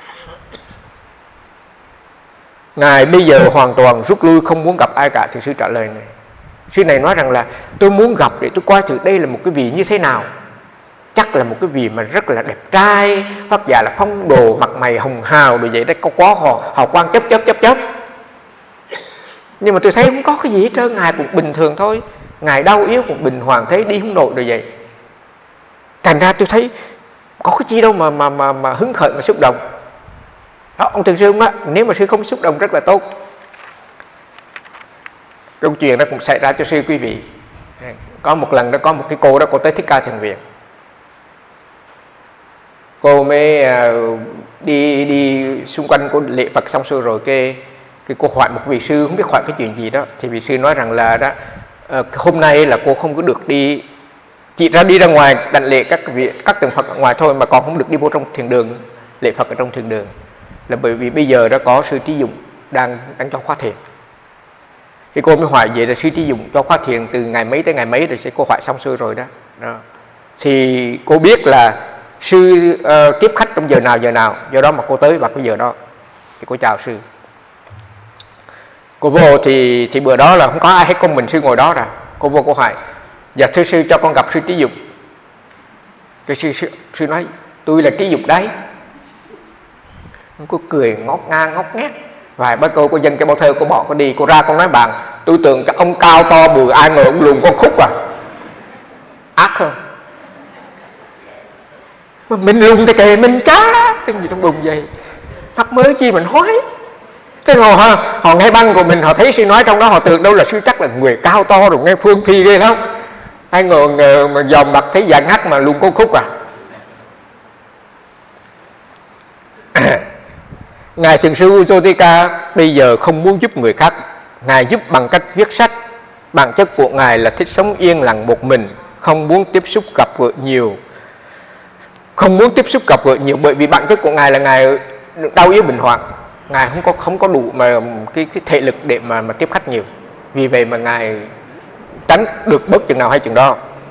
Ngài bây giờ hoàn toàn rút lui, không muốn gặp ai cả. Thì sư trả lời này, sư này nói rằng là tôi muốn gặp để tôi coi thử đây là một cái vị như thế nào. chắc là một cái vị mà rất là đẹp trai, hoặc giả là phong độ, mặt mày hồng hào rồi vậy đó, có quá họ quang chớp. Nhưng mà tôi thấy không có cái gì hết trơn, Ngài cũng bình thường thôi, Ngài đau yếu cũng bình hoàng thế, đi không nổi rồi vậy. Thành ra tôi thấy có cái gì đâu mà hứng khởi mà xúc động. Đó, ông Thường Sư á, nếu mà sư không xúc động rất là tốt. Câu chuyện đó cũng xảy ra cho sư quý vị. Có một lần đó, có một cái cô đó, cô tới Thích Ca Thiền Viện. Cô mới đi xung quanh cô lễ Phật xong xuôi rồi cái cô hỏi một vị sư, không biết hỏi cái chuyện gì đó, thì vị sư nói rằng là đó, hôm nay là cô không có được đi, chỉ đi ra ngoài đảnh lễ các tượng Phật ở ngoài thôi, mà còn không được đi vô trong thiền đường lễ Phật ở trong thiền đường, là bởi vì bây giờ đó có sư Trí Dụng đang cho khóa thiền. Thì cô mới hỏi vậy là sư Trí Dụng cho khóa thiền từ ngày mấy tới ngày mấy rồi, cô hỏi xong xuôi rồi đó. Thì cô biết là sư tiếp khách trong giờ nào, do đó mà cô tới vào cái giờ đó. Thì cô chào sư. Cô vô thì bữa đó là không có ai hết, con mình sư ngồi đó rồi. Cô vô cô hỏi: dạ thưa sư, cho con gặp sư Trí Dụng. Cái sư nói: tôi là Trí Dụng đấy. Cô cười ngót ngang ngót nghét. Vài ba cô dân cái bao thơ, cô bỏ cô đi, cô ra con nói bạn: tôi tưởng các ông cao to bự, ai ngờ ông lùn con khúc à. Ác không? Mà mình lùn thì kệ mình chá, cái gì trong bụng vậy, mắc mới chi mình hói. Thế rồi họ nghe băng của mình, họ thấy sư nói trong đó, họ tưởng đâu là sư chắc là người cao to rồi nghe phương phi ghê lắm. Ai ngờ mà dòm mặt thấy dạng ngắt mà lùn con khúc à. Ngài Thiền sư Ujotika bây giờ không muốn giúp người khác. Ngài giúp bằng cách viết sách. Bản chất của Ngài là thích sống yên lặng một mình, không muốn tiếp xúc gặp gỡ nhiều. Bởi vì bản chất của Ngài là Ngài đau yếu bệnh hoạn. Ngài không có đủ mà cái thể lực để mà tiếp khách nhiều. Vì vậy mà Ngài tránh được bớt chừng nào hay chừng đó.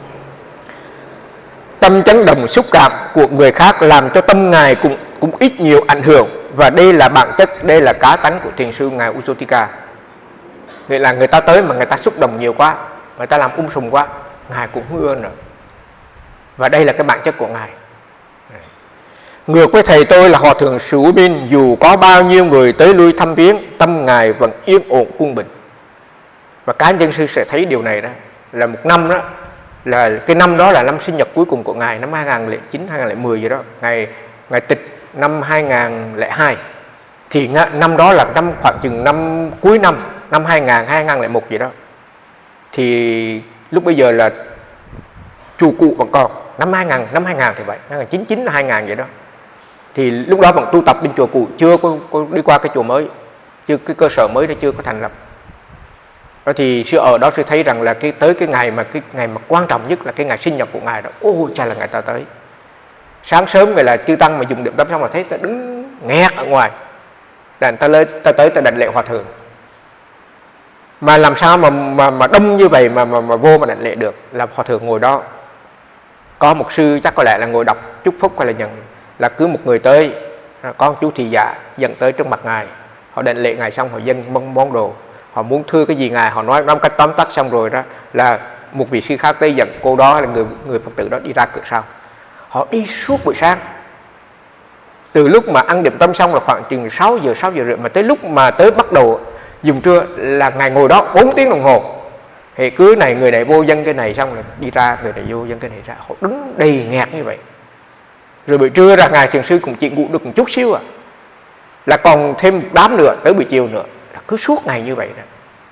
Tâm chấn động xúc cảm của người khác làm cho tâm Ngài cũng ít nhiều ảnh hưởng. Và đây là bản chất, đây là cá tánh của thiền sư Ngài Ujotika. Vậy là người ta tới mà người ta xúc động nhiều quá, người ta làm sùm quá, Ngài cũng không ưa nữa. Và đây là cái bản chất của Ngài. Ngược với thầy tôi là Hòa Thượng Sủ Bin, dù có bao nhiêu người tới lui thăm viếng, tâm Ngài vẫn yên ổn quân bình. Và cá nhân sư sẽ thấy điều này đó, là một năm đó, là cái năm đó là năm sinh nhật cuối cùng của Ngài, năm 2009, 2010 gì đó. Ngài tịch năm 2002. Thì năm đó là năm khoảng chừng năm cuối năm 2000, 2001 gì đó. Thì lúc bây giờ là chùa cụ vẫn còn, năm 2000 thì vậy, 1999 2000 vậy đó. Thì lúc đó vẫn tu tập bên chùa cụ, chưa có đi qua cái chùa mới, chưa cái cơ sở mới đó chưa có thành lập. Đó thì sư ở đó sư thấy rằng là tới cái ngày mà quan trọng nhất là cái ngày sinh nhật của Ngài đó. Ô chà, là Ngài ta tới. Sáng sớm vậy là chư tăng mà dùng điểm tâm xong là thấy ta đứng nghẹt ở ngoài. Đàn ta tới ta đảnh lễ Hòa Thượng. Mà làm sao mà đông như vậy mà vô mà đảnh lễ được, là Hòa Thượng ngồi đó. Có một sư chắc có lẽ là ngồi đọc chúc phúc hay là nhận, là cứ một người tới, có một chú thị giả dẫn tới trước mặt Ngài. Họ đảnh lễ Ngài xong họ dâng món đồ, họ muốn thưa cái gì Ngài, họ nói năm cách tóm tắt xong rồi đó, là một vị sư khác tới dẫn cô đó là người Phật tử đó đi ra cửa sau. Họ đi suốt buổi sáng, từ lúc mà ăn điểm tâm xong là khoảng chừng 6 giờ rưỡi, mà tới lúc mà tới bắt đầu dùng trưa là Ngài ngồi đó 4 tiếng đồng hồ. Thì cứ người này vô dân cái này xong rồi đi ra, người này vô dân cái này ra, họ đứng đầy nghẹt như vậy. Rồi buổi trưa ra Ngài Thiền sư cũng chỉ ngủ được một chút xíu là còn thêm một đám nữa tới buổi chiều nữa, là cứ suốt ngày như vậy đó.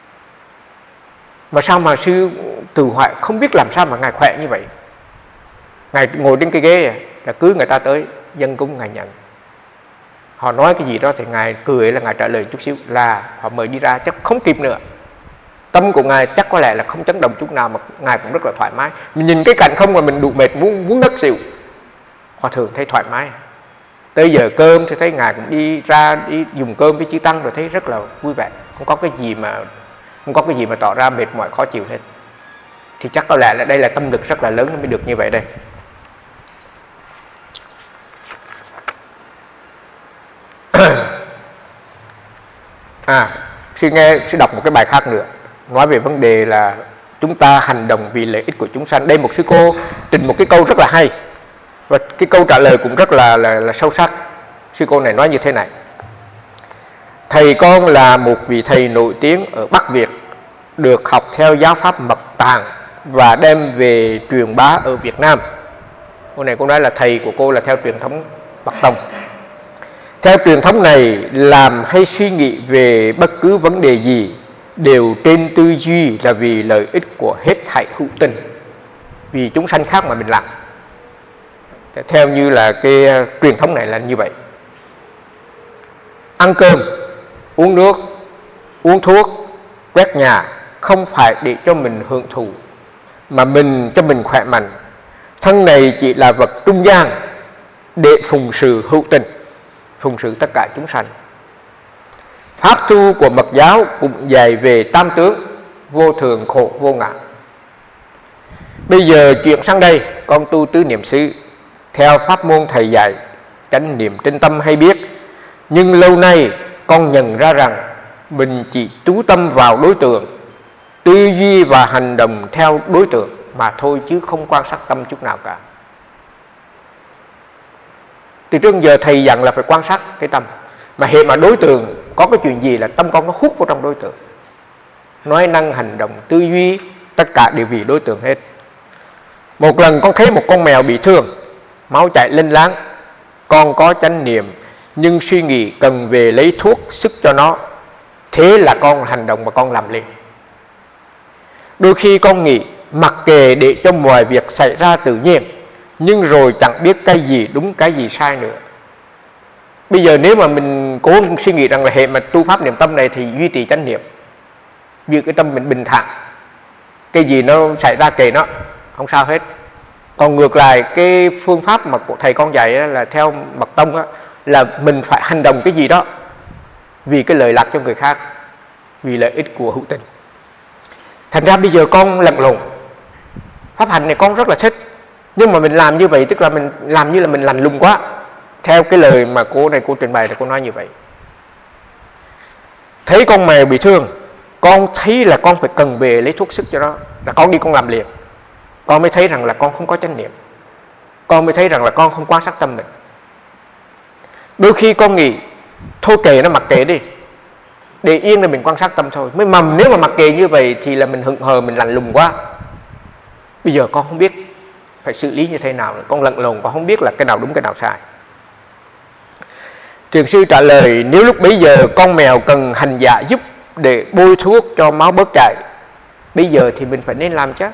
Mà sao mà sư Từ Hoại không biết làm sao mà Ngài khỏe như vậy. Ngài ngồi trên cái ghế là cứ người ta tới dân cúng Ngài nhận. Họ nói cái gì đó thì Ngài cười, là Ngài trả lời chút xíu là họ mời đi ra, chắc không kịp nữa. Tâm của Ngài chắc có lẽ là không chấn động chút nào, mà Ngài cũng rất là thoải mái. Mình nhìn cái cảnh không mà mình đủ mệt muốn ngất xỉu. Hòa Thượng thấy thoải mái. Tới giờ cơm thì thấy Ngài cũng đi ra đi dùng cơm với chư tăng, rồi thấy rất là vui vẻ, không có cái gì mà tỏ ra mệt mỏi khó chịu hết. Thì chắc có lẽ là đây là tâm lực rất là lớn mới được như vậy đây. Sư đọc một cái bài khác nữa, nói về vấn đề là chúng ta hành động vì lợi ích của chúng sanh. Đây một sư cô trình một cái câu rất là hay. Và cái câu trả lời cũng rất là sâu sắc. Sư cô này nói như thế này: thầy con là một vị thầy nổi tiếng ở Bắc Việt, được học theo giáo pháp Mật Tạng và đem về truyền bá ở Việt Nam. Cô này cô nói là thầy của cô là theo truyền thống Bắc Tông. Theo truyền thống này, làm hay suy nghĩ về bất cứ vấn đề gì đều trên tư duy là vì lợi ích của hết thảy hữu tình, vì chúng sanh khác mà mình làm. Theo như là cái truyền thống này là như vậy. Ăn cơm, uống nước, uống thuốc, quét nhà không phải để cho mình hưởng thụ, mà cho mình khỏe mạnh. Thân này chỉ là vật trung gian để phụng sự hữu tình, phụng sự tất cả chúng sanh. Pháp tu của Mật giáo cũng dạy về tam tướng, vô thường, khổ, vô ngã. Bây giờ chuyển sang đây, con tu tứ niệm xứ theo pháp môn thầy dạy, chánh niệm trên tâm hay biết. Nhưng lâu nay con nhận ra rằng mình chỉ chú tâm vào đối tượng, tư duy và hành động theo đối tượng mà thôi, chứ không quan sát tâm chút nào cả. Từ trước giờ thầy dặn là phải quan sát cái tâm, mà hệ mà đối tượng có cái chuyện gì là tâm con nó hút vào trong đối tượng. Nói năng, hành động, tư duy tất cả đều vì đối tượng hết. Một lần con thấy một con mèo bị thương, máu chảy lênh láng. Con có chánh niệm nhưng suy nghĩ cần về lấy thuốc sức cho nó. Thế là con hành động và con làm liền. Đôi khi con nghĩ mặc kệ để cho mọi việc xảy ra tự nhiên, nhưng rồi chẳng biết cái gì đúng cái gì sai nữa. Bây giờ nếu mà mình cố suy nghĩ rằng là hệ mà tu pháp niệm tâm này thì duy trì chánh niệm, giữ cái tâm mình bình thản, cái gì nó xảy ra kệ nó, không sao hết. Còn ngược lại cái phương pháp mà của thầy con dạy là theo Mật Tông á, là mình phải hành động cái gì đó vì cái lợi lạc cho người khác, vì lợi ích của hữu tình. Thành ra bây giờ con lẫn lộn. Pháp hành này con rất là thích, nhưng mà mình làm như vậy tức là mình làm như là mình lành lùng quá. Theo cái lời mà cô trình bày thì cô nói như vậy. Thấy con mèo bị thương, con thấy là con phải cần về lấy thuốc sức cho nó, là con đi con làm liền. Con mới thấy rằng là con không có chánh niệm, con mới thấy rằng là con không quan sát tâm mình. Đôi khi con nghĩ thôi kệ nó, mặc kệ đi, để yên là mình quan sát tâm thôi. Mới mầm nếu mà mặc kệ như vậy thì là mình hững hờ, mình lạnh lùng quá. Bây giờ con không biết phải xử lý như thế nào nữa. Con lẫn lộn, con không biết là cái nào đúng cái nào sai. Thiền sư trả lời: nếu lúc bấy giờ con mèo cần hành giả giúp để bôi thuốc cho máu bớt chảy, bây giờ thì mình phải nên làm chứ.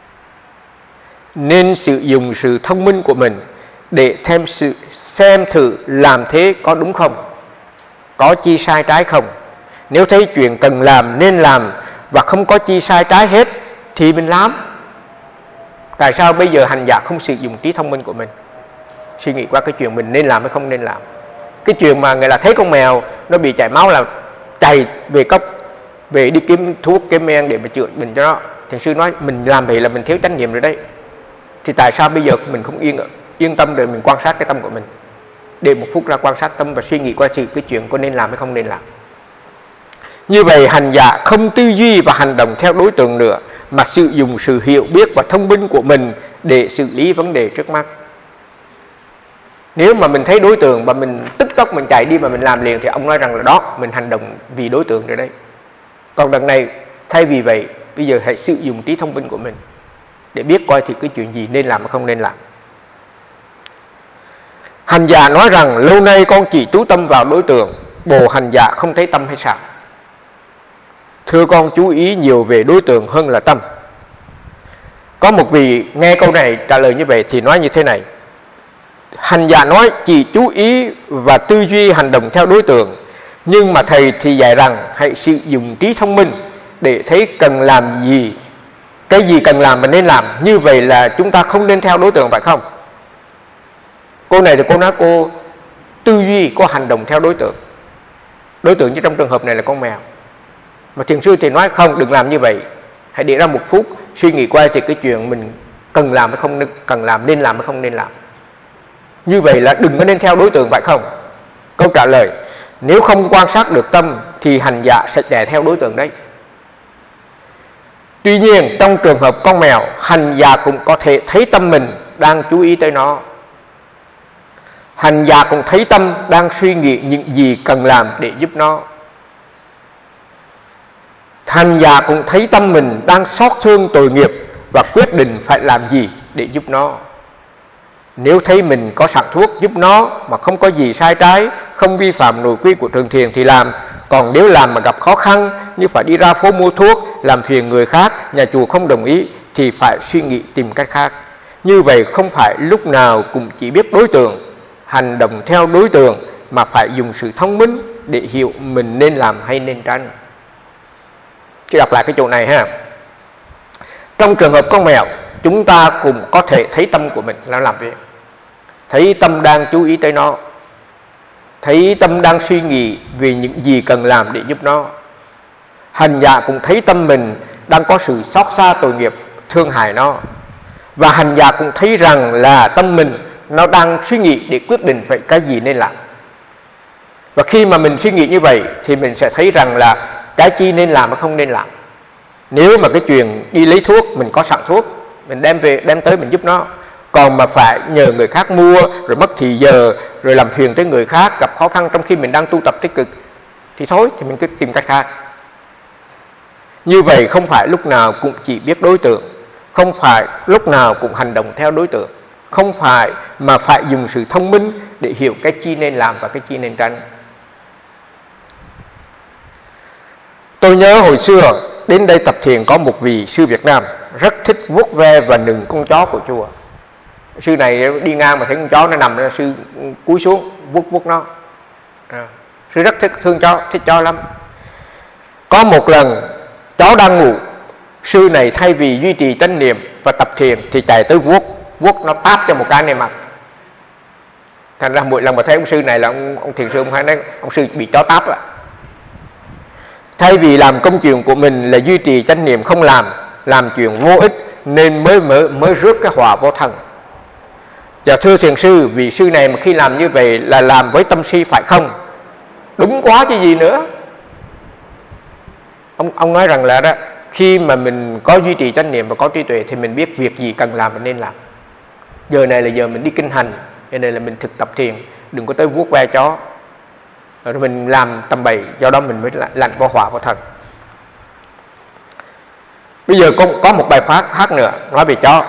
Nên sử dụng sự thông minh của mình để xem thử làm thế có đúng không, có chi sai trái không. Nếu thấy chuyện cần làm nên làm và không có chi sai trái hết thì mình làm. Tại sao bây giờ hành giả không sử dụng trí thông minh của mình suy nghĩ qua cái chuyện mình nên làm hay không nên làm? Cái chuyện mà người là thấy con mèo nó bị chảy máu là chạy về cốc, về đi kiếm thuốc kiếm men để mà chữa mình cho nó. Thiền sư nói mình làm vậy là mình thiếu chánh niệm rồi đấy. Thì tại sao bây giờ mình không yên tâm để mình quan sát cái tâm của mình, để một phút ra quan sát tâm và suy nghĩ qua cái chuyện có nên làm hay không nên làm. Như vậy hành giả không tư duy và hành động theo đối tượng nữa, mà sử dụng sự hiểu biết và thông minh của mình để xử lý vấn đề trước mắt. Nếu mà mình thấy đối tượng và mình tức tốc mình chạy đi mà mình làm liền thì ông nói rằng là đó, mình hành động vì đối tượng rồi đấy. Còn đằng này thay vì vậy, bây giờ hãy sử dụng trí thông minh của mình để biết coi thì cái chuyện gì nên làm và không nên làm. Hành giả nói rằng lâu nay con chỉ chú tâm vào đối tượng, bộ hành giả không thấy tâm hay sao? Thưa con chú ý nhiều về đối tượng hơn là tâm. Có một vị nghe câu này trả lời như vậy thì nói như thế này: hành giả nói chỉ chú ý và tư duy hành động theo đối tượng, nhưng mà thầy thì dạy rằng hãy sử dụng trí thông minh để thấy cần làm gì, cái gì cần làm mà nên làm. Như vậy là chúng ta không nên theo đối tượng, phải không? Cô này thì cô nói cô tư duy, cô hành động theo đối tượng. Đối tượng như trong trường hợp này là con mèo. Mà thiền sư thì nói không, đừng làm như vậy. Hãy để ra một phút suy nghĩ qua thì cái chuyện mình cần làm hay không cần làm, nên làm hay không nên làm. Như vậy là đừng có nên theo đối tượng, phải không? Câu trả lời: nếu không quan sát được tâm thì hành giả sẽ chạy theo đối tượng đấy. Tuy nhiên trong trường hợp con mèo, hành giả cũng có thể thấy tâm mình đang chú ý tới nó. Hành giả cũng thấy tâm đang suy nghĩ những gì cần làm để giúp nó. Hành giả cũng thấy tâm mình đang xót thương tội nghiệp và quyết định phải làm gì để giúp nó. Nếu thấy mình có sẵn thuốc giúp nó mà không có gì sai trái, không vi phạm nội quy của trường thiền thì làm. Còn nếu làm mà gặp khó khăn như phải đi ra phố mua thuốc, làm phiền người khác, nhà chùa không đồng ý thì phải suy nghĩ tìm cách khác. Như vậy không phải lúc nào cũng chỉ biết đối tượng, hành động theo đối tượng, mà phải dùng sự thông minh để hiểu mình nên làm hay nên tránh. Chứ đọc lại cái chỗ này ha. Trong trường hợp con mèo, chúng ta cũng có thể thấy tâm của mình là làm việc, thấy tâm đang chú ý tới nó, thấy tâm đang suy nghĩ về những gì cần làm để giúp nó. Hành giả cũng thấy tâm mình đang có sự xót xa tội nghiệp, thương hại nó. Và hành giả cũng thấy rằng là tâm mình nó đang suy nghĩ để quyết định vậy cái gì nên làm. Và khi mà mình suy nghĩ như vậy thì mình sẽ thấy rằng là cái chi nên làm và không nên làm. Nếu mà cái chuyện đi lấy thuốc, mình có sẵn thuốc, mình đem tới mình giúp nó. Còn mà phải nhờ người khác mua, rồi mất thì giờ, rồi làm phiền tới người khác, gặp khó khăn trong khi mình đang tu tập tích cực, thì thôi, thì mình cứ tìm cách khác. Như vậy không phải lúc nào cũng chỉ biết đối tượng, không phải lúc nào cũng hành động theo đối tượng, không phải mà phải dùng sự thông minh để hiểu cái chi nên làm và cái chi nên tránh. Tôi nhớ hồi xưa đến đây tập thiền có một vị sư Việt Nam rất thích vuốt ve và nựng con chó của chùa. Sư này đi ngang mà thấy con chó nó nằm, sư cúi xuống vuốt nó. Sư rất thương chó, thích chó lắm. Có một lần chó đang ngủ, sư này thay vì duy trì chánh niệm và tập thiền thì chạy tới vuốt nó, táp cho một cái này mặt. Thành ra mỗi lần mà thấy ông sư này là ông thiền sư, ông hay nói ông sư bị chó táp ạ. Thay vì làm công chuyện của mình là duy trì chánh niệm không làm chuyện vô ích, nên mới rước cái họa vô thân. Và thưa thiền sư, vị sư này mà khi làm như vậy là làm với tâm si phải không? Đúng quá chứ gì nữa. Ông nói rằng là đó, khi mà mình có duy trì chánh niệm và có trí tuệ thì mình biết việc gì cần làm mình nên làm. Giờ này là giờ mình đi kinh hành, giờ này là mình thực tập thiền, đừng có tới vuốt ve chó rồi mình làm tầm bậy, do đó mình mới lạnh vô họa vô thần. Bây giờ có một bài hát nữa nói về chó.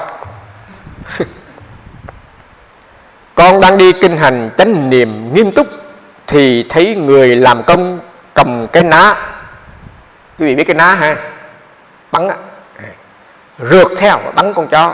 Con đang đi kinh hành chánh niệm nghiêm túc thì thấy người làm công cầm cái ná. Quý vị biết cái ná ha? Bắn á, rượt theo và bắn con chó.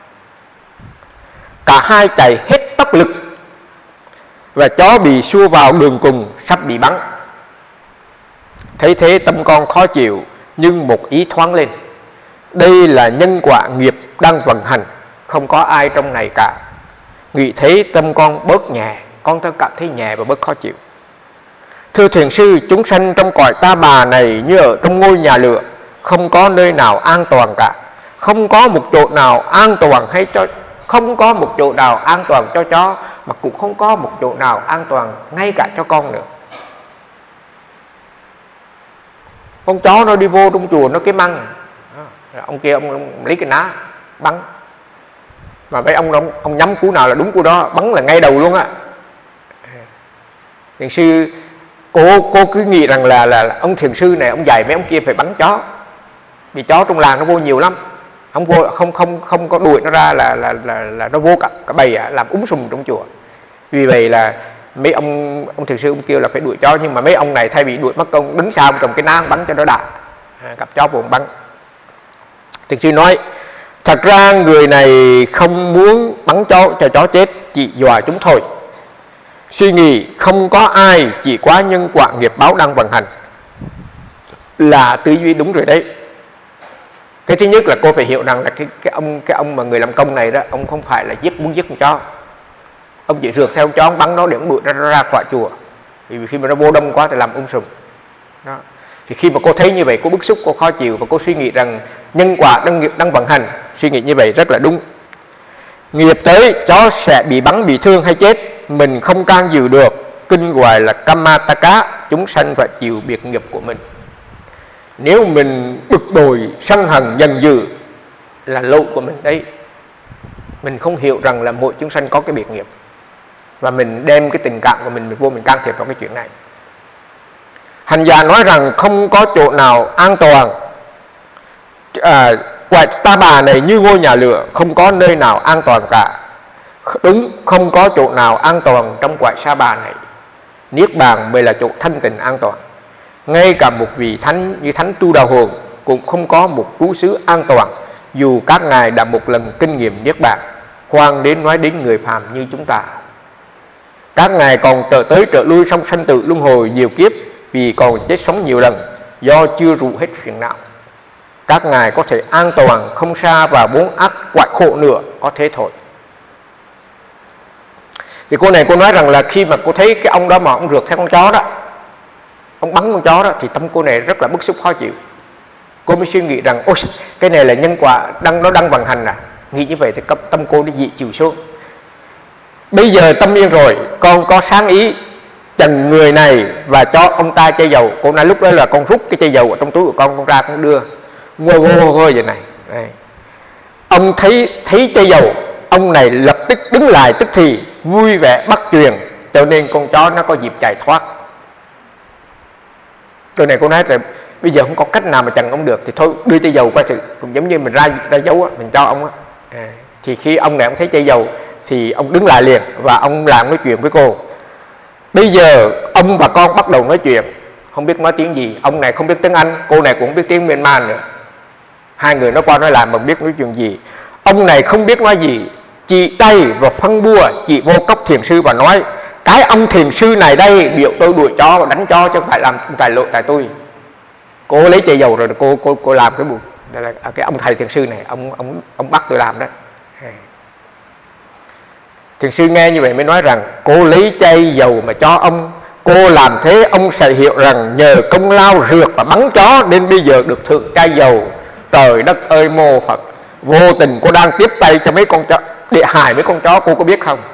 Cả hai chạy hết tốc lực và chó bị xua vào đường cùng, sắp bị bắn. Thấy thế tâm con khó chịu, nhưng một ý thoáng lên. Đây là nhân quả nghiệp đang vận hành, không có ai trong này cả. Nghĩ thế tâm con bớt nhẹ, con cảm thấy nhẹ và bớt khó chịu. Thưa thiền sư, chúng sanh trong cõi ta bà này như ở trong ngôi nhà lửa, không có nơi nào an toàn cả. Không có một chỗ nào an toàn không có một chỗ nào an toàn cho chó, mà cũng không có một chỗ nào an toàn ngay cả cho con nữa. Con chó nó đi vô trong chùa nó cái măng, ông kia ông lấy cái ná bắn, mà mấy ông nhắm cú nào là đúng cú đó, bắn là ngay đầu luôn á. Thiền sư cô cứ nghĩ rằng là ông thiền sư này ông dạy mấy ông kia phải bắn chó, vì chó trong làng nó vô nhiều lắm. Ông vô không có đuổi nó ra là nó vô cả bầy làm sùm trong chùa. Vì vậy là mấy ông thiền sư ông kêu là phải đuổi chó, nhưng mà mấy ông này thay vì đuổi mất công đứng sau cầm cái ná bắn cho nó đã, gặp chó buồn bắn. Thiền sư nói thật ra người này không muốn bắn cho chó chết, chỉ dọa chúng thôi. Suy nghĩ không có ai, chỉ quá nhân quả nghiệp báo đang vận hành, là tư duy đúng rồi đấy. Cái thứ nhất là cô phải hiểu rằng là cái ông mà người làm công này đó, ông không phải là muốn giết con chó. Ông chỉ rượt theo con chó, ông bắn nó để ông đuổi nó ra khỏi chùa. Vì khi mà nó vô đông quá thì làm sùm. Đó. Thì khi mà cô thấy như vậy, cô bức xúc, cô khó chịu và cô suy nghĩ rằng nhân quả đang vận hành. Suy nghĩ như vậy rất là đúng. Nghiệp tới, chó sẽ bị bắn, bị thương hay chết, mình không can dự được. Kinh gọi là Kamataka, chúng sanh phải chịu biệt nghiệp của mình. Nếu mình bực bội, sân hận, giận dữ là lỗi của mình đấy. Mình không hiểu rằng là mỗi chúng sanh có cái biệt nghiệp. và mình đem cái tình cảm của mình vô mình can thiệp vào cái chuyện này. Hành giả nói rằng không có chỗ nào an toàn, quạt Ta Bà này như ngôi nhà lửa, không có nơi nào an toàn cả. Đúng, không có chỗ nào an toàn trong quạt Sa Bà này. Niết bàn mới là chỗ thanh tịnh an toàn. Ngay cả một vị thánh như Thánh Tu Đà Hồn cũng không có một trú xứ an toàn, dù các ngài đã một lần kinh nghiệm niết bàn. Khoan đến nói đến người phàm như chúng ta. Các ngài còn trở tới trở lui trong sanh tử luân hồi nhiều kiếp, vì còn chết sống nhiều lần, do chưa rũ hết phiền não. Các ngài có thể an toàn không xa vào bốn ác quại khổ nữa, có thế thôi. Thì cô này cô nói rằng là khi mà cô thấy cái ông đó mà ông rượt theo con chó đó, ông bắn con chó đó, thì tâm cô này rất là bức xúc khó chịu. Cô mới suy nghĩ rằng ôi, cái này là nhân quả nó đang vận hành à. Nghĩ như vậy thì tâm cô đi dị chịu xuống. Bây giờ tâm yên rồi, con có sáng ý trần người này và cho ông ta chai dầu. Cô nói lúc đó là con rút cái chai dầu ở trong túi của con ra con đưa ngôi vậy này. Đây. Ông thấy chai dầu, ông này lập tức đứng lại tức thì vui vẻ bắt chuyền, cho nên con chó nó có dịp chạy thoát. Cái này cô nói là bây giờ không có cách nào mà chặn ông được, thì thôi đưa chai dầu qua, sự cũng giống như mình ra dấu á, mình cho ông á. Thì khi ông này ông thấy chai dầu thì ông đứng lại liền và ông làm nói chuyện với cô. Bây giờ ông và con bắt đầu nói chuyện, không biết nói tiếng gì. Ông này không biết tiếng Anh, cô này cũng không biết tiếng Myanmar nữa. Hai người nói qua nói lại mà biết nói chuyện gì. Ông này không biết nói gì, chỉ tay và phân bua chỉ vô cốc thiền sư và nói: cái ông thiền sư này đây biểu tôi đuổi chó và đánh chó chứ không phải làm tại tôi. Cô lấy chai dầu rồi cô làm cái buồn. Đây là cái ông thầy thiền sư này, ông bắt tôi làm đó. Thiền sư nghe như vậy mới nói rằng cô lấy chai dầu mà cho ông, cô làm thế ông sẽ hiểu rằng nhờ công lao rượt và bắn chó nên bây giờ được thượng chai dầu. Trời đất ơi mô Phật, vô tình cô đang tiếp tay cho mấy con chó để hại mấy con chó, cô có biết không?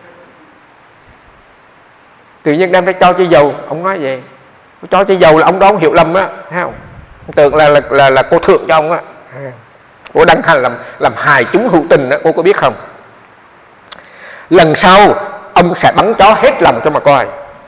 Tự nhiên đem ra cho chai dầu, ông nói vậy. Cho chai dầu là ông đó ông hiểu lầm á, thấy không? Ông tưởng là cô thượng cho ông á. Cô đang làm hại chúng hữu tình á, cô có biết không? Lần sau ông sẽ bắn chó hết lòng cho mà coi.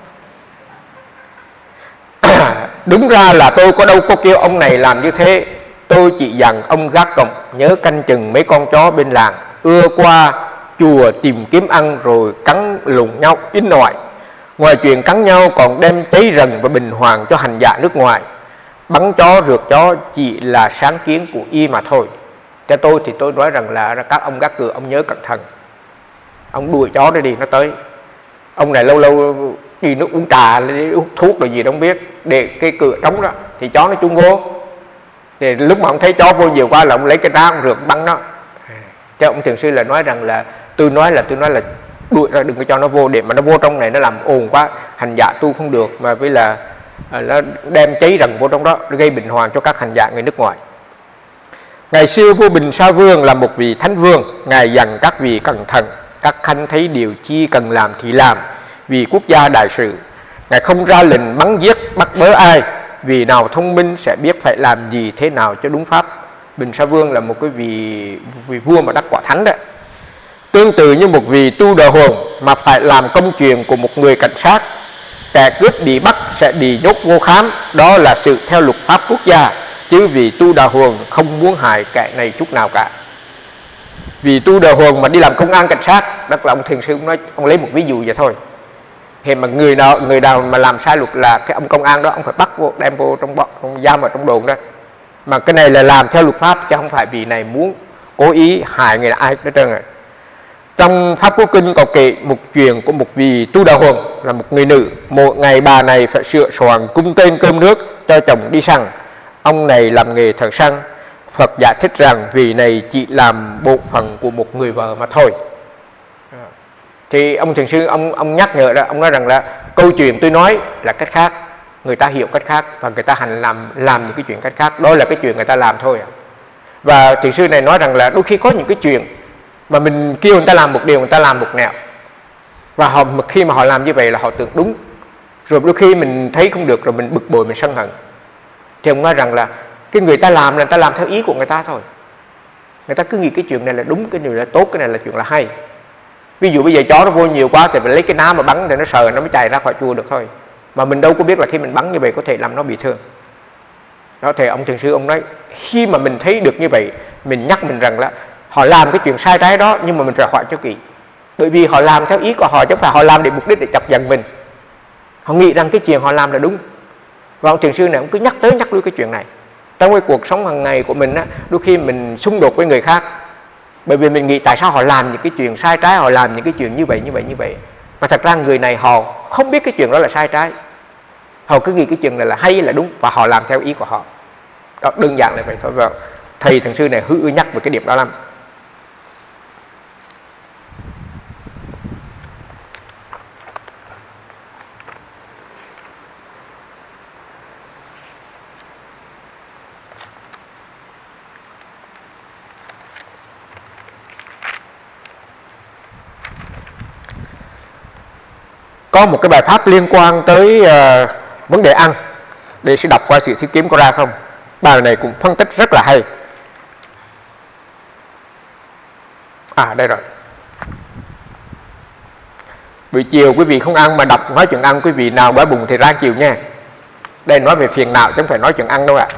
Đúng ra là tôi có đâu có kêu ông này làm như thế. Tôi chỉ dặn ông gác cổng nhớ canh chừng mấy con chó bên làng ưa qua chùa tìm kiếm ăn rồi cắn lùng nhau ít nội. Ngoài chuyện cắn nhau còn đem cháy rần và bình hoàng cho hành giả nước ngoài. Bắn chó rượt chó chỉ là sáng kiến của y mà thôi. Cho tôi thì tôi nói rằng là các ông gác cửa ông nhớ cẩn thận. Ông đuổi chó đi nó tới. Ông này lâu lâu đi nước uống trà, đi uống thuốc rồi gì đâu không biết, để cái cửa trống đó thì chó nó chung vô. Thì lúc mà ông thấy chó vô nhiều quá là ông lấy cái đá ông rượt bắn nó. Chứ ông thiền sư là nói rằng là tôi nói là đuổi ra đừng có cho nó vô, để mà nó vô trong này nó làm ồn quá, hành giả tu không được, mà với là nó đem cháy rần vô trong đó, nó gây bệnh hoàn cho các hành giả người nước ngoài. Ngày xưa vua Bình Sa Vương là một vị thánh vương, ngài dặn các vị cẩn thận, các khanh thấy điều chi cần làm thì làm, vì quốc gia đại sự. Ngài không ra lệnh bắn giết bắt bớ ai, vì nào thông minh sẽ biết phải làm gì thế nào cho đúng pháp. Bình Sa Vương là một cái vị vua mà đắc quả thánh đó. Tương tự như một vị Tu Đà Hồn mà phải làm công chuyện của một người cảnh sát, kẻ cướp bị bắt sẽ bị nhốt vô khám, đó là sự theo luật pháp quốc gia, chứ vì Tu Đà Hồn không muốn hại kẻ này chút nào cả. Vì Tu Đà Hồn mà đi làm công an cảnh sát, đó là ông thiền sư nói, ông lấy một ví dụ vậy thôi. Thì mà người nào mà làm sai luật là cái ông công an đó, ông phải bắt vô, đem vô trong giam ở trong đồn đó. Mà cái này là làm theo luật pháp, chứ không phải vì này muốn cố ý hại người ai hết trơn rồi. Trong Pháp Cú Kinh có kể một chuyện của một vị Tu Đà Hồn là một người nữ. Một ngày bà này phải sửa soạn cung tên cơm nước cho chồng đi săn. Ông này làm nghề thợ săn. Phật giải thích rằng vì này chỉ làm bổn phận của một người vợ mà thôi. Thì ông thiền sư ông nhắc nhở đó, ông nói rằng là câu chuyện tôi nói là cách khác, người ta hiểu cách khác và người ta làm những cái chuyện cách khác, đó là cái chuyện người ta làm thôi. Và thiền sư này nói rằng là đôi khi có những cái chuyện mà mình kêu người ta làm một điều, người ta làm một nẻo, và khi mà họ làm như vậy là họ tưởng đúng, rồi đôi khi mình thấy không được rồi mình bực bội, mình sân hận. Thì ông nói rằng là cái người ta làm là người ta làm theo ý của người ta thôi. Người ta cứ nghĩ cái chuyện này là đúng, cái này là tốt, cái này là chuyện là hay. Ví dụ bây giờ chó nó vô nhiều quá thì phải lấy cái ná mà bắn thì nó sờ nó mới chạy ra khỏi chùa được thôi. Mà mình đâu có biết là khi mình bắn như vậy có thể làm nó bị thương. Đó, thì ông thiền sư ông nói khi mà mình thấy được như vậy, mình nhắc mình rằng là họ làm cái chuyện sai trái đó, nhưng mà mình phải hỏi cho kỹ. Bởi vì họ làm theo ý của họ, chứ không phải họ làm để mục đích để chọc giận mình. Họ nghĩ rằng cái chuyện họ làm là đúng. Và ông thiền sư này ông cứ nhắc tới nhắc lui cái chuyện này. Trong cái cuộc sống hàng ngày của mình á, đôi khi mình xung đột với người khác bởi vì mình nghĩ tại sao họ làm những cái chuyện sai trái, họ làm những cái chuyện như vậy. Mà thật ra người này họ không biết cái chuyện đó là sai trái. Họ cứ nghĩ cái chuyện này là hay là đúng và họ làm theo ý của họ. Đó, đơn giản là vậy thôi. Và thầy thiền sư này hứa nhắc về cái điểm đó lắm. Có một cái bài pháp liên quan tới vấn đề ăn, để sẽ đọc qua sự suy kiếm có ra không. Bài này cũng phân tích rất là hay. Đây rồi. Buổi chiều quý vị không ăn mà đọc nói chuyện ăn, quý vị nào đói bụng thì ra chiều nha. Đây nói về phiền não chứ không phải nói chuyện ăn đâu ạ.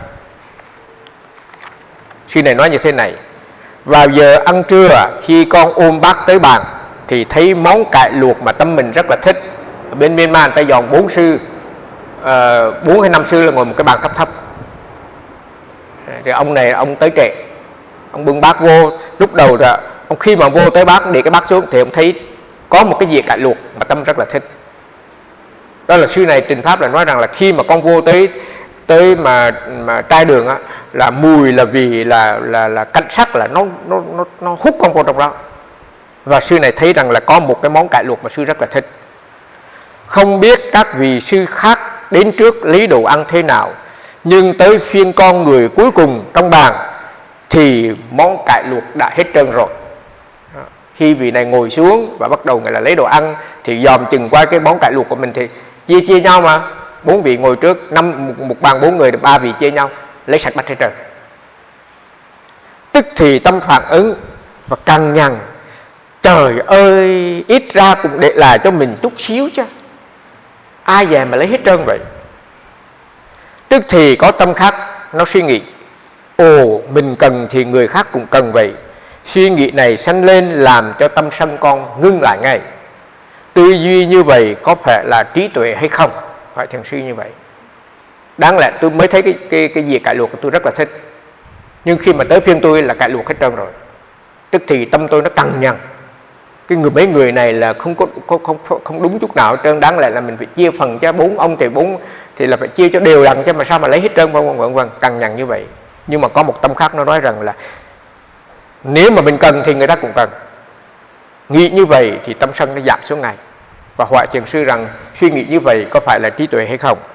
Sư này nói như thế này: vào giờ ăn trưa, khi con ôm bát tới bàn thì thấy món cải luộc mà tâm mình rất là thích. Ở bên Myanmar người ta dọn 4 sư, 4 hay 5 sư là ngồi một cái bàn thấp thấp. Rồi ông này ông tới trễ, ông bưng bát vô. Lúc đầu là ông khi mà vô tới bát để cái bát xuống thì ông thấy có một cái dĩa cải luộc mà tâm rất là thích. Đó là sư này trình pháp là nói rằng là khi mà con vô tới mà trai đường á, là mùi là vì là cảnh sắc là nó hút con vô trong đó. Và sư này thấy rằng là có một cái món cải luộc mà sư rất là thích. Không biết các vị sư khác đến trước lấy đồ ăn thế nào, nhưng tới phiên con người cuối cùng trong bàn thì món cải luộc đã hết trơn rồi. Khi vị này ngồi xuống và bắt đầu người là lấy đồ ăn thì dòm chừng qua cái món cải luộc của mình thì chia nhau mà. 4 vị ngồi trước, một bàn 4 người, 3 vị chia nhau lấy sạch bát hết trơn. Tức thì tâm phản ứng và cằn nhằn: trời ơi, ít ra cũng để lại cho mình chút xíu chứ, ai về mà lấy hết trơn vậy. Tức thì có tâm khác nó suy nghĩ: ồ, mình cần thì người khác cũng cần vậy. Suy nghĩ này sanh lên làm cho tâm sân con ngưng lại ngay. Tư duy như vậy có phải là trí tuệ hay không? Phải thiền sư như vậy. Đáng lẽ tôi mới thấy cái gì cải luộc của tôi rất là thích, nhưng khi mà tới phiên tôi là cải luộc hết trơn rồi. Tức thì tâm tôi nó cằn nhằn. Mấy người này là không đúng chút nào hết trơn. Đáng lẽ là mình phải chia phần cho 4 ông thì là phải chia cho đều đặn chứ, mà sao mà lấy hết trơn, vân cằn nhằn như vậy. Nhưng mà có một tâm khác nó nói rằng là nếu mà mình cần thì người ta cũng cần. Nghĩ như vậy thì tâm sân nó giảm xuống ngay. Và hỏi thiền sư rằng suy nghĩ như vậy có phải là trí tuệ hay không?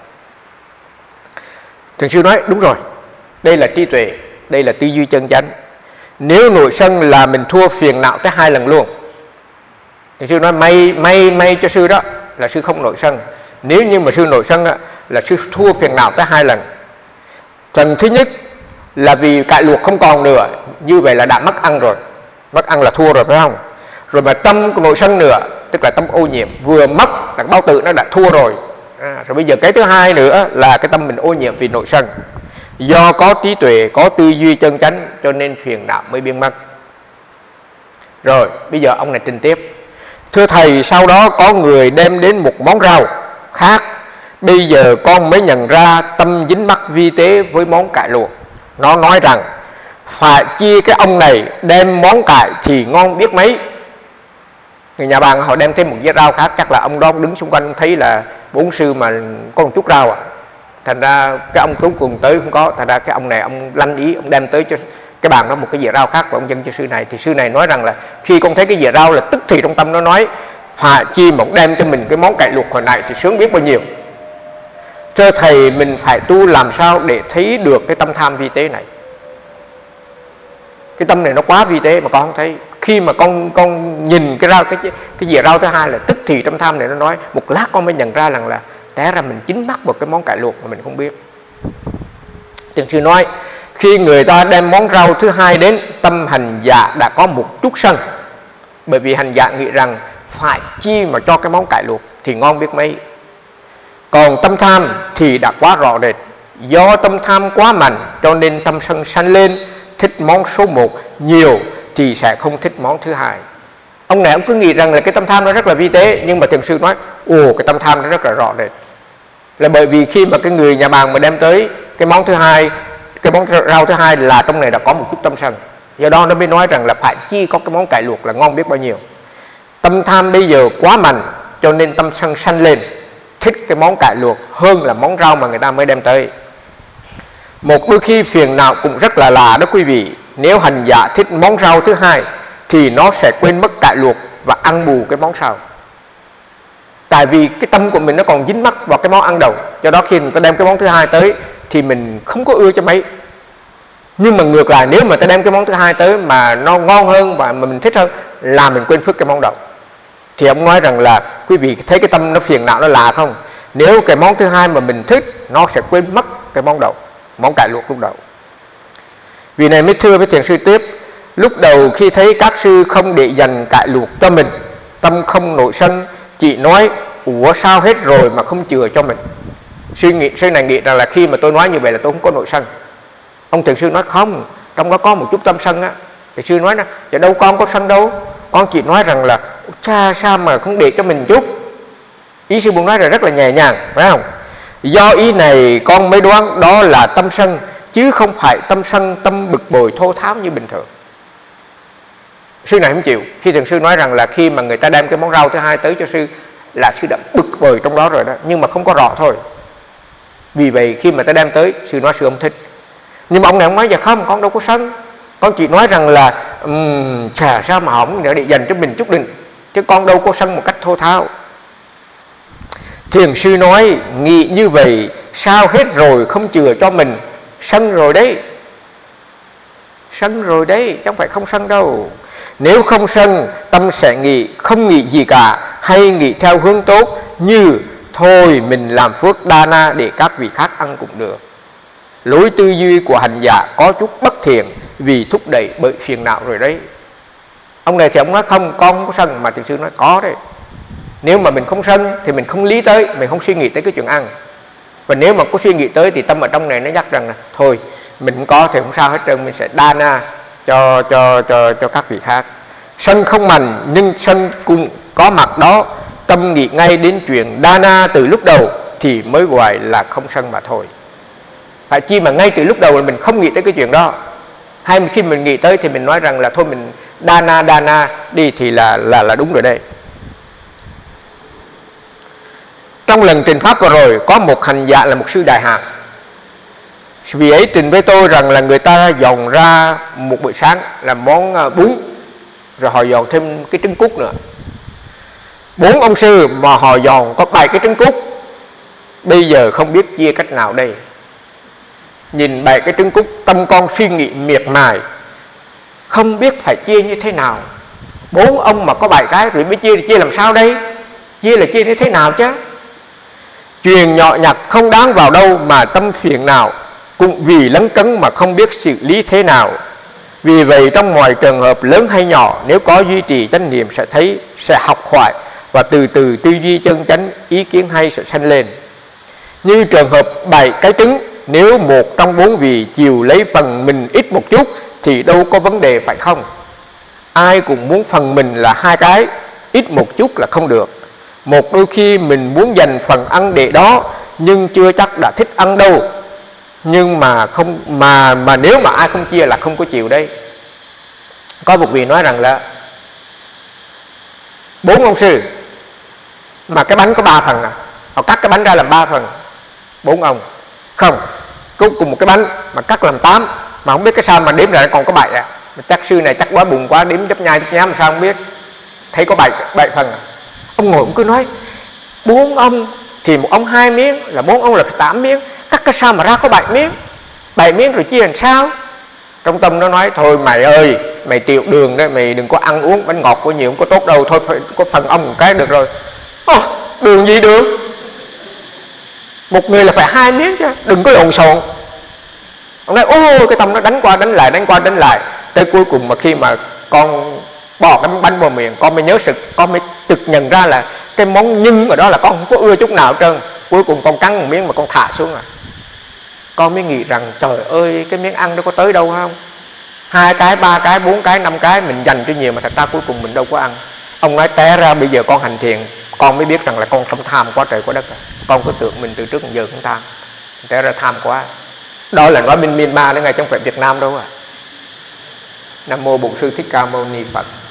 Thiền sư nói đúng rồi, đây là trí tuệ, đây là tư duy chân chánh. Nếu nội sân là mình thua phiền não tới 2 lần luôn. Thiền sư nói may cho sư đó là sư không nội sân. Nếu như mà sư nội sân là sư thua phiền não tới 2 lần. Lần thứ nhất là vì cải luộc không còn nữa, như vậy là đã mất ăn rồi. Mất ăn là thua rồi phải không? Rồi mà tâm của nội sân nữa, tức là tâm ô nhiễm, vừa mất là bao tử nó đã thua rồi. Rồi bây giờ cái thứ hai nữa là cái tâm mình ô nhiễm vì nội sân. Do có trí tuệ, có tư duy chân chánh cho nên phiền não mới biến mất. Rồi bây giờ ông này trình tiếp: thưa thầy, sau đó có người đem đến một món rau khác. Bây giờ con mới nhận ra tâm dính mắc vi tế với món cải luộc. Nó nói rằng phải chia cái ông này đem món cải thì ngon biết mấy. Người nhà bạn họ đem thêm một dĩa rau khác, chắc là ông đó đứng xung quanh thấy là 4 sư mà có một chút rau thành ra cái ông cuối cùng tới không có, thành ra cái ông này ông lanh ý, ông đem tới cho cái bàn đó một cái dĩa rau khác và ông dâng cho sư này. Thì sư này nói rằng là khi con thấy cái dĩa rau là tức thì trong tâm nó nói phải chi mà đem cho mình cái món cải luộc hồi nãy thì sướng biết bao nhiêu. Thưa thầy, mình phải tu làm sao để thấy được cái tâm tham vi tế này? Cái tâm này nó quá vi tế mà con không thấy. Khi mà con nhìn cái dĩa rau thứ hai là tức thì tâm tham này nó nói, một lát con mới nhận ra rằng là té ra mình chính mắc vào cái món cải luộc mà mình không biết. Thiền sư nói khi người ta đem món rau thứ hai đến, tâm hành giả đã có một chút sân. Bởi vì hành giả nghĩ rằng phải chi mà cho cái món cải luộc thì ngon biết mấy. Còn tâm tham thì đã quá rõ rệt. Do tâm tham quá mạnh cho nên tâm sân sanh lên, thích món số 1 nhiều thì sẽ không thích món thứ hai. Ông này ông cứ nghĩ rằng là cái tâm tham nó rất là vi tế, nhưng mà thiền sư nói cái tâm tham nó rất là rõ rệt. Là bởi vì khi mà cái người nhà bàn mà đem tới cái món thứ hai, cái món rau thứ hai là trong này đã có một chút tâm sân. Do đó nó mới nói rằng là phải chi có cái món cải luộc là ngon biết bao nhiêu. Tâm tham bây giờ quá mạnh cho nên tâm sân sanh lên, thích cái món cải luộc hơn là món rau mà người ta mới đem tới. Một đôi khi phiền não cũng rất là lạ đó quý vị. Nếu hành giả thích món rau thứ hai thì nó sẽ quên mất cải luộc và ăn bù cái món sau. Tại vì cái tâm của mình nó còn dính mắc vào cái món ăn đầu. Do đó khi người ta đem cái món thứ hai tới thì mình không có ưa cho mấy. Nhưng mà ngược lại, nếu mà ta đem cái món thứ hai tới mà nó ngon hơn và mình thích hơn là mình quên phước cái món đầu. Thì ông nói rằng là quý vị thấy cái tâm nó phiền não nó lạ không? Nếu cái món thứ hai mà mình thích, nó sẽ quên mất cái món đầu, món cải luộc lúc đầu. Vì này mới thưa với thiền sư tiếp, lúc đầu khi thấy các sư không để dành cải luộc cho mình, tâm không nổi sân, chỉ nói ủa sao hết rồi mà không chừa cho mình. Sư này nghĩ rằng là khi mà tôi nói như vậy là tôi không có nổi sân. Ông thiền sư nói không, trong đó có một chút tâm sân á. Thiền sư nói dạ đâu con có sân đâu, con chỉ nói rằng là cha sao mà không để cho mình chút. Ý sư muốn nói là rất là nhẹ nhàng, phải không? Do ý này con mới đoán đó là tâm sân, chứ không phải tâm sân tâm bực bội thô tháo như bình thường. Sư này không chịu. Khi thiền sư nói rằng là khi mà người ta đem cái món rau thứ hai tới cho sư là sư đã bực bội trong đó rồi đó, nhưng mà không có rõ thôi. Vì vậy khi mà ta đem tới, sư nói sư không thích. Nhưng mà ông này ông nói dạ không, con đâu có sân, con chỉ nói rằng là chà sao mà hỏng nữa để dành cho mình chút đỉnh, chứ con đâu có sân một cách thô tháo. Thiền sư nói nghĩ như vậy sao hết rồi không chừa cho mình, sân rồi đấy, sân rồi đấy, chứ không phải không sân đâu. Nếu không sân, tâm sẽ nghĩ không nghĩ gì cả, hay nghĩ theo hướng tốt như thôi mình làm phước đa na để các vị khác ăn cũng được. Lối tư duy của hành giả có chút bất thiện vì thúc đẩy bởi phiền não rồi đấy. Ông này thì ông nói không, con không có sân, mà thiền sư nói có đấy. Nếu mà mình không sân thì mình không lý tới, mình không suy nghĩ tới cái chuyện ăn. Và nếu mà có suy nghĩ tới thì tâm ở trong này nó nhắc rằng là thôi mình không có thì không sao hết trơn, mình sẽ đa na cho các vị khác. Sân không mạnh nhưng sân cũng có mặt đó, tâm nghĩ ngay đến chuyện đa na từ lúc đầu thì mới gọi là không sân mà thôi. Phải chi mà ngay từ lúc đầu mình không nghĩ tới cái chuyện đó, hay khi mình nghĩ tới thì mình nói rằng là thôi mình đa na đi thì là đúng rồi đây. Trong lần trình pháp vừa rồi có một hành giả là một sư đại hạng. Vì ấy trình với tôi rằng là người ta dọn ra một buổi sáng là món bún, rồi họ dọn thêm cái trứng cút nữa. 4 ông sư mà họ dọn có 7 cái trứng cút. Bây giờ không biết chia cách nào đây. Nhìn 7 cái trứng cút, tâm con suy nghĩ miệt mài, không biết phải chia như thế nào. 4 ông mà có 7 cái rồi mới chia thì chia làm sao đây? Chia là chia như thế nào chứ? Chuyện nhỏ nhặt không đáng vào đâu mà tâm phiền nào, cũng vì lấn cấn mà không biết xử lý thế nào. Vì vậy trong mọi trường hợp lớn hay nhỏ, nếu có duy trì chánh niệm sẽ thấy, sẽ học hỏi và từ từ tư duy chân chánh, ý kiến hay sẽ sanh lên. Như trường hợp 7 cái trứng, nếu một trong 4 vị chiều lấy phần mình ít một chút thì đâu có vấn đề phải không? Ai cũng muốn phần mình là 2 cái, ít một chút là không được. Một đôi khi mình muốn dành phần ăn để đó nhưng chưa chắc đã thích ăn đâu. Nhưng mà không mà nếu mà ai không chia là không có chịu đấy. Có một vị nói rằng là 4 ông sư mà cái bánh có 3 phần à, họ cắt cái bánh ra làm 3 phần. 4 ông không, cuối cùng một cái bánh mà cắt làm 8, mà không biết cái sao mà đếm ra còn có 7 à. Mà chắc sư này chắc quá buồn quá, đếm chấp nhai mà sao không biết, thấy có 7 phần à. Ông ngồi ông cứ nói 4 ông thì một ông 2 miếng, là 4 ông là 8 miếng, cắt cái sao mà ra có 7 miếng, 7 miếng rồi chia làm sao? Trong tâm nó nói thôi mày ơi, mày tiểu đường đấy, mày đừng có ăn uống bánh ngọt của nhiều không có tốt đâu, thôi phải có phần ông một cái được rồi. Đường gì đường, một người là phải 2 miếng chứ, đừng có lộn xộn. Ông nói cái tâm nó đánh qua đánh lại, tới cuối cùng mà khi mà con bỏ cái bánh vào miệng, con mới nhớ sự, con mới thực nhận ra là cái món nhưng ở đó là con không có ưa chút nào hết trơn. Cuối cùng con cắn một miếng mà con thả xuống à. Con mới nghĩ rằng trời ơi, cái miếng ăn đó có tới đâu không? 2 cái, 3 cái, 4 cái, 5 cái mình dành cho nhiều mà thật ra cuối cùng mình đâu có ăn. Ông nói té ra bây giờ con hành thiền, con mới biết rằng là con không tham quá trời quá đất rồi. Con cứ tưởng mình từ trước đến giờ không tham, té ra tham quá. Đó là nói bên Myanmar đó, ngay trong phải Việt Nam đâu à. Nam mô Bổn Sư Thích Ca Mâu Ni Phật.